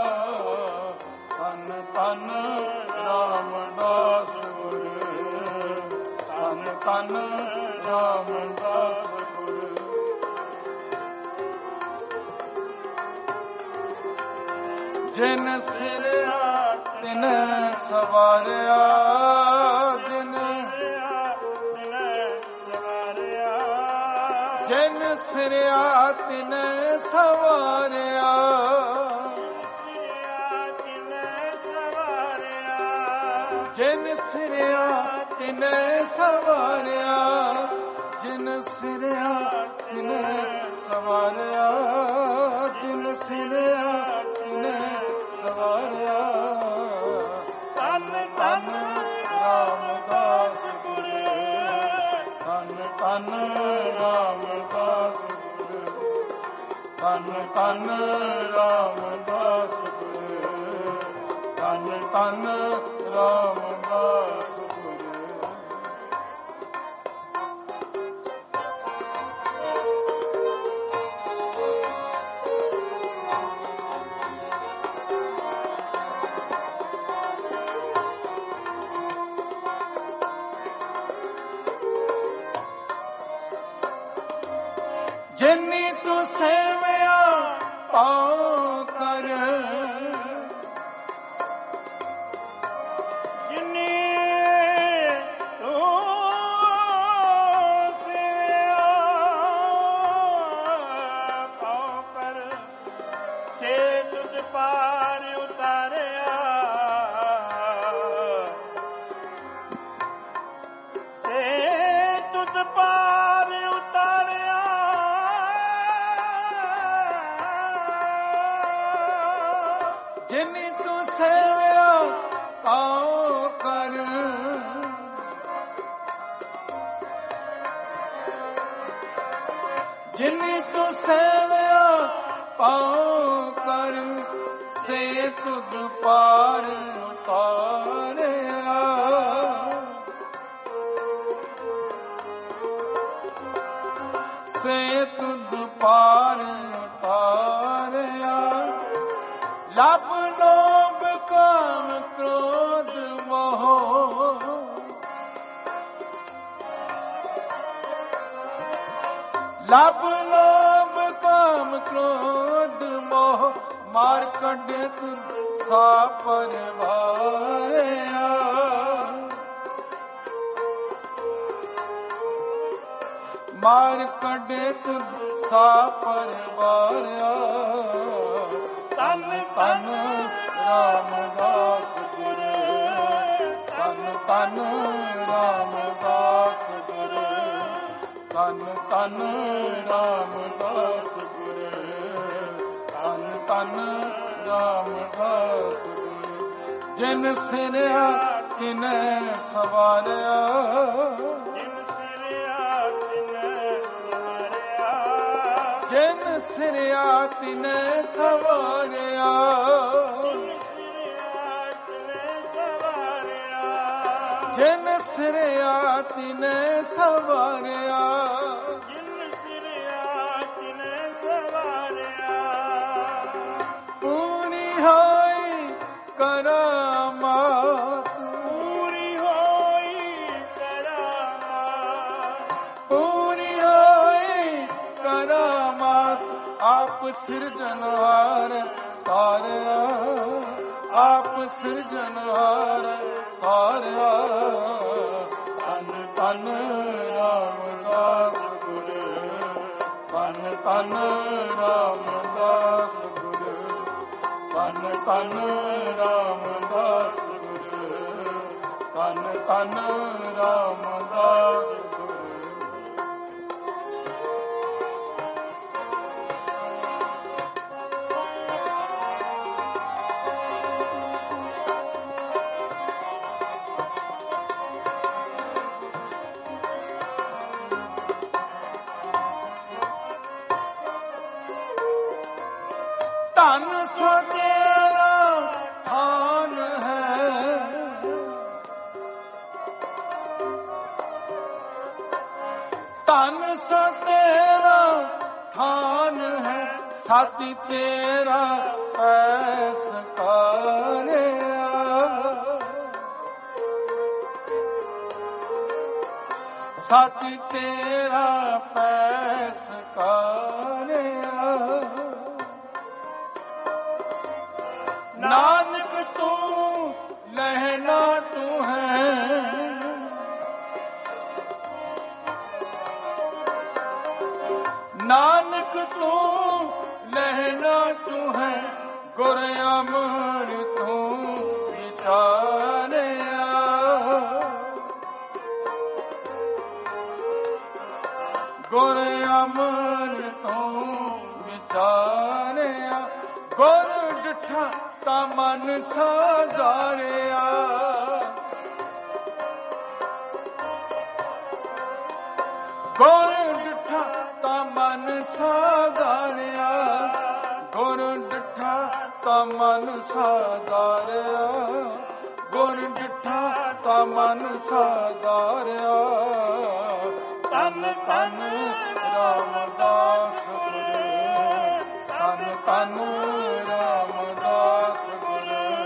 A: ਧੰਨ ਧੰਨ ਰਾਮਦਾਸ ਗੁਰ, ਧੰਨ ਧੰਨ ਰਾਮਦਾਸ ਗੁਰ। ਜਿਨ ਸਿਰਿਆ ਤਿਨ ਸਵਾਰਿਆ, ਜਿਨ ਜਿਨ ਸਿਰਿਆ ਤਿਨ ਸਵਾਰਿਆ, ਜਿਨ ਸਿਰਿਆ ਤਿਨ ਸਵਾਰਿਆ, ਜਿਨ ਸਿਰਿਆ ਤਿਨ ਸਵਾਰਿਆ, ਜਿਨ ਸਿਰਿਆ ਤਿਨ ਸਵਾਰਿਆ। ਧੰਨ ਧੰਨ ਰਾਮਦਾਸ ਗੁਰ, ਧੰਨ ਧੰਨ ਰਾਮਦਾਸ ਗੁਰ, ਧੰਨ ਧੰਨ ਰਾਮਦਾਸ ਗੁਰ, ਧੰਨ ਧੰਨ ਰਾਮਦਾਸ ਗੁਰ। ਜਿਨੀ ਤੂੰ ਸੇਵਿਆ ਪਾਉ ਕਰ, ਜਿਨੀ ਤੂੰ ਸੇਵਿਆ ਪਾਉ ਕਰ, ਸੇ ਤੁਧ ਪਾਰ ਉਤਾਰਿਆ, ਸੇ ਤੁਧ ਪਾਰ ਉਤਾਰਿਆ। ਜਿਨੀ ਤੂੰ ਸੇਵਿਆ ਪਾਉ ਕਰ, ਜਿਨੀ ਤੂੰ ਸੇਵਿਆ ਪਾਉ ਕਰ, ਸੇ ਤੁਧ ਪਾਰ ਉਤਾਰਿਆ। ਸੇ ਤੁਧ ਪਾਰ ਉਤਾਰਿਆ। ਲਭ ਲੋਭ ਕਾਮ ਕ੍ਰੋਧ ਮੋਹ, ਲਭ ਲੋਭ ਕਾਮ ਕ੍ਰੋਧ ਮੋਹ, ਮਾਰ ਕੱਢੇ ਤੁਧ ਸਾ ਪਰਵਾਰਿਆ। ਮਾਰ ਕੱਢੇ ਤੁਧ ਸਾ ਪਰਵਾਰਿਆ। ਧੰਨ ਧੰਨ ਰਾਮਦਾਸ ਗੁਰ, ਧੰਨ ਧੰਨ ਰਾਮਦਾਸ ਗੁਰ, ਧੰਨ ਧੰਨ ਰਾਮਦਾਸ ਗੁਰ, ਧੰਨ ਧੰਨ ਰਾਮਦਾਸ ਗੁਰ। ਜਿਨ ਸਿਰਿਆ ਤਿਨ ਸਵਾਰਿਆ, ਜਿਨ ਸਿਰਿਆ ਤਿਨ ਸਵਾਰਿਆ। ਜਿਨ ਸਿਰਿਆ ਤਿਨੇ ਸਵਾਰਿਆ,
B: ਜਿਨ ਸਿਰਿਆ ਤਿਨੇ ਸਵਾਰਿਆ,
A: ਪੂਰੀ ਹੋਈ ਕਰਾਮਾਤ,
B: ਪੂਰੀ ਹੋਈ ਕਰਾਮਾਤ,
A: ਪੂਰੀ ਹੋਈ ਕਰਾਮਾਤ। ਆਪ ਸਿਰਜਣਹਾਰ ਤਾਰਿਆ, ਆਪ ਸਿਰਜਣਹਾਰ ਤਾਰਿਆ। ਧੰਨ ਧੰਨ ਰਾਮਦਾਸ ਗੁਰ, ਧੰਨ ਧੰਨ ਰਾਮਦਾਸ ਗੁਰ, ਧੰਨ ਧੰਨ ਰਾਮਦਾਸ ਗੁਰ, ਧੰਨ ਧੰਨ ਰਾਮਦਾਸ ਗੁਰ। ਧਨ ਸੋ ਤੇਰਾ ਥਾਨ ਹੈ, ਧਨ ਸੋ ਤੇਰਾ ਥਾਨ ਹੈ। ਸਾਥੀ ਤੇਰਾ ਪੈਸ ਕਾਰਿਆ, ਸਾਥੀ ਤੇਰਾ ਪੈਸ ਕਾਰਿਆ। ਨਾਨਕ ਤੂੰ ਲਹਿਣਾ ਤੂੰ ਹੈ, ਨਾਨਕ ਤੂੰ ਲਹਿਣਾ ਤੂੰ ਹੈ। ਗੁਰ ਅਮਰ ਤੂੰ ਵਿਚਾਰਿਆ, ਗੁਰ ਅਮਰ ਤੂੰ ਵਿਚਾਰਿਆ। ਗੁਰ ਡਿਠਾ ਤਾਂ ਮਨ ਸਾਧਾਰਿਆ, ਗੁਰ ਡਿਠਾ ਤਾਂ ਮਨ ਸਾਧਾਰਿਆ, ਗੁਰ ਡਿਠਾ ਤਾਂ ਮਨ ਸਾਧਾਰਿਆ, ਗੁਰ ਡਿਠਾ ਤਾਂ ਮਨ ਸਾਧਾਰਿਆ। ਧੰਨ ਧੰਨ ਰਾਮਦਾਸ ਗੁਰ, ਧੰਨ ਧੰਨ ਰਾਮਦਾਸ ਗੁਰ।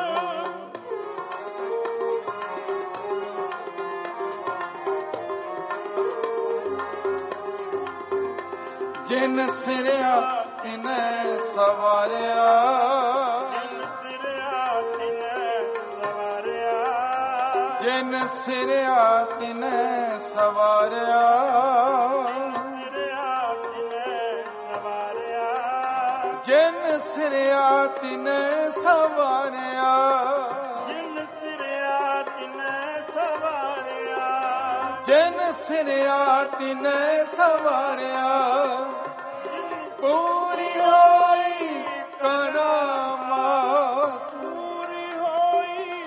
A: ਜਿਨ ਸਿਰਿਆ ਤਿਨੈ ਸਵਾਰਿਆ,
B: ਜਿਨ ਸਿਰਿਆ ਤਿਨੇ ਸਵਾਰਿਆ,
A: ਜਿਨ ਸਿਰਿਆ ਤਿਨੈ ਸਵਾਰਿਆ,
B: ਸਿਰਿਆ ਤਿਨੇ ਸਵਾਰਿਆ,
A: ਜਿਨ ਸਿਰਿਆ ਤਿਨੈ ਸਵਾਰਿਆ,
B: ਜਿਨ ਸਿਰਿਆ ਤਿਨੇ ਸਵਾਰਿਆ,
A: ਜਿਨ ਸਿਰਿਆ ਤਿਨੈ ਸਵਾਰਿਆ। ਪੂਰੀ ਹੋਈ ਕਰਾਮਾਤ,
B: ਪੂਰੀ ਹੋਈ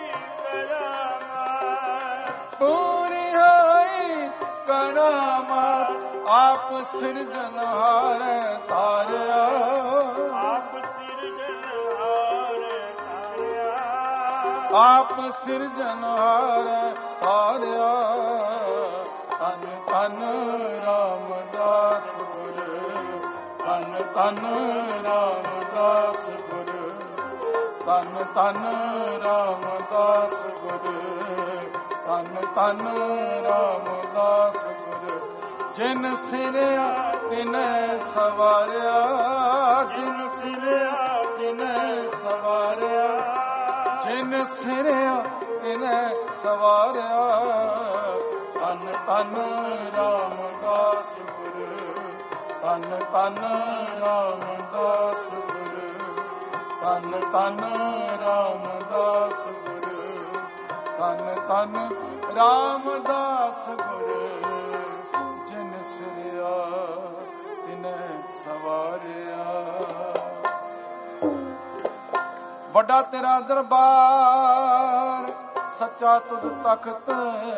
B: ਕਰਾਮਾਤ,
A: ਪੂਰੀ ਹੋਈ ਕਰਾਮਾਤ। ਆਪ ਸਿਰਜਣਹਾਰ ਤਾਰਿਆ,
B: ਆਪ ਸਿਰਜਣਹਾਰ ਤਾਰਿਆ,
A: ਆਪ ਸਿਰਜਣਹਾਰ ਤਾਰਿਆ। ਧੰਨ ਧੰਨ ਰਾਮਦਾਸ ਗੁਰ, ਧੰਨ ਧੰਨ ਰਾਮਦਾਸ ਗੁਰ, ਧੰਨ ਧੰਨ ਰਾਮਦਾਸ ਗੁਰ, ਧੰਨ ਧੰਨ ਰਾਮਦਾਸ ਗੁਰ। ਜਿਨ ਸਿਰਿਆ ਤਿਨੈ ਸਵਾਰਿਆ, ਜਿਨ ਸਿਰਿਆ ਤਿਨੈ ਸਵਾਰਿਆ, ਜਿਨ ਸਿਰਿਆ ਤਿਨੈ ਸਵਾਰਿਆ। ਧੰਨ ਧੰਨ ਰਾਮਦਾਸ ਗੁਰ, ਧੰਨ ਧੰਨ ਰਾਮਦਾਸ ਗੁਰ, ਧੰਨ ਧੰਨ ਰਾਮਦਾਸ ਗੁਰ, ਧੰਨ ਧੰਨ ਰਾਮਦਾਸ ਗੁਰ। ਜਿਨ ਸਿਰਿਆ ਤਿਨੈ ਸਵਾਰਿਆ। ਵੱਡਾ ਤੇਰਾ ਦਰਬਾਰ ਸੱਚਾ ਤੁਧ ਤਖਤ,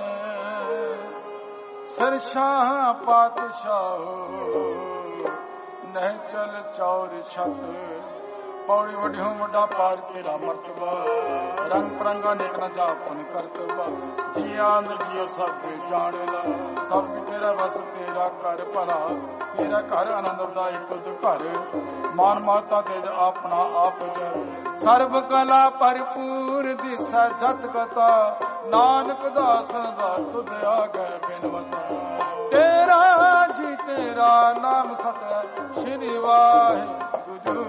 A: ਸਿਰ ਸ਼ਾਹ ਪਾਤਸ਼ਾਹ ਨਹਿ ਚਲ ਚੌਰ ਛਤ। ਪੌੜੀ ਵਡਿਓ ਵੱਡਾ ਪਾਰ ਤੇਰਾ ਮਰਤਬਾ ਰੰਗ ਪਰੰਗਾ ਨੇਕ ਨਾ ਜਾਪਨ ਕਰਤਬਾ ਜੀ ਆਂਦਰ ਜੀਓ ਸਭ ਜਾਣ ਲਾ ਸਭ ਤੇਰਾ ਵਸ ਤੇਰਾ ਘਰ ਭਲਾ ਤੇਰਾ ਘਰ ਆਨੰਦਦਾਈ ਤੁਧ ਘਰ ਮਾਨ ਮਾਤਾ ਤੇਜ ਆਪਣਾ ਆਪ ਜਰ ਸਰਬ ਕਲਾ ਭਰਪੂਰ ਦਿਸੈ ਜਤ ਕਤਾ ਨਾਨਕ ਦਾਸਨ ਦਾ ਤੁਧ ਆਗੇ ਬਿਨਵਤਾ ਤੇਰਾ ਜੀ ਤੇਰਾ ਨਾਮ ਸਤ ਸ਼੍ਰੀ ਵਾਹਿਗੁਰੂ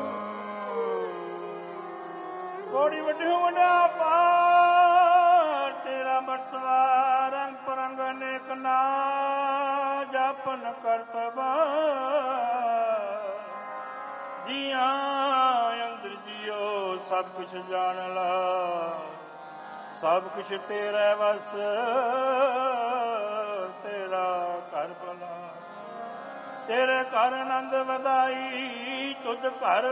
B: ਕੋੜੀ ਵੱਡਿਓ ਵੱਡਾ ਪਾਰ ਤੇਰਾ ਮਰਤਬਾ ਰੰਗ ਪਰੰਗ ਅਨੇਕ ਨਾ ਜਾਪਨ ਕਰਤਬਾ ਜੀਆਂ ਅੰਦਰ ਜੀਓ ਸਭ ਕੁਛ ਜਾਣ ਲਾ ਸਭ ਕੁਛ ਤੇਰਾ ਵਸ ਤੇਰਾ ਘਰ ਭਲਾ ਤੇਰੇ ਘਰ ਆਨੰਦ ਵਧਾਈ ਤੁਧ ਘਰ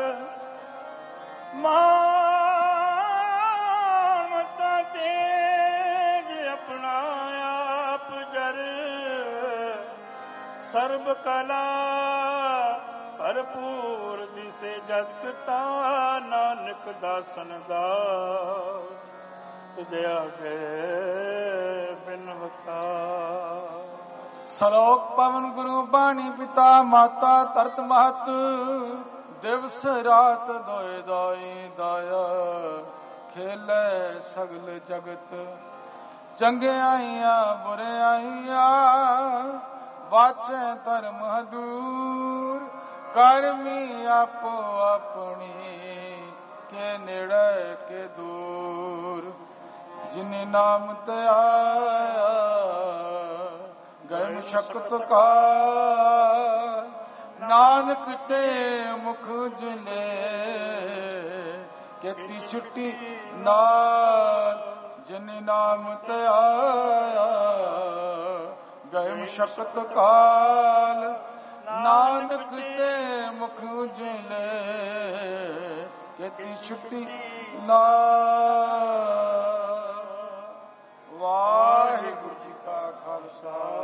B: ਮਾਨਮਤਾ ਤੇਜ ਆਪਣਾ ਆਪ ਜਰ ਸਰਬ ਕਲਾ ਭਰਪੂਰ ਦਿਸੇ ਜਗਤਾ ਨਾਨਕ ਦਾਸਨ ਦਾ ਤੁਧ ਆਗੇ ਬਿਨਵਤਾ
A: ਸਲੋਕ ਪਵਨ ਗੁਰੂ ਬਾਣੀ ਪਿਤਾ ਮਾਤਾ ਤਰਤ ਮਹਤ ਦਿਵਸ ਰਾਤ ਦੋਇ ਦਾਈ ਦਾਇਆ ਖੇਲੇ ਸਗਲ ਜਗਤ ਚੰਗਿਆਈਆਂ ਬੁਰਿਆਈਆਂ ਵਾਚੈ ਧਰਮ ਹਦੂਰ ਕਰਮੀ ਆਪੋ ਆਪਣੀ ਕੇ ਨੇੜੇ ਕੇ ਦੂਰ ਜਿਨੇ ਨਾਮ ਤੇ ਆਇਆ ਗਏ ਮੁਸ਼ਕਤ ਕਾ ਨਾਨਕ ਤੇ ਮੁਖ ਜਿਲੇ ਕੀਤੀ ਛੁੱਟੀ ਨਾਲ ਜਿਨ ਨਾਮ ਤੇ ਆਇਆ ਗਏ ਮੁਸ਼ਕਤ ਕਾਲ ਨਾਨਕ ਤੇ ਮੁਖ ਜਿਲੇ ਕੀਤੀ ਛੁੱਟੀ ਨਾਲ ਵਾਹਿਗੁਰੂ ਜੀ ਕਾ ਖਾਲਸਾ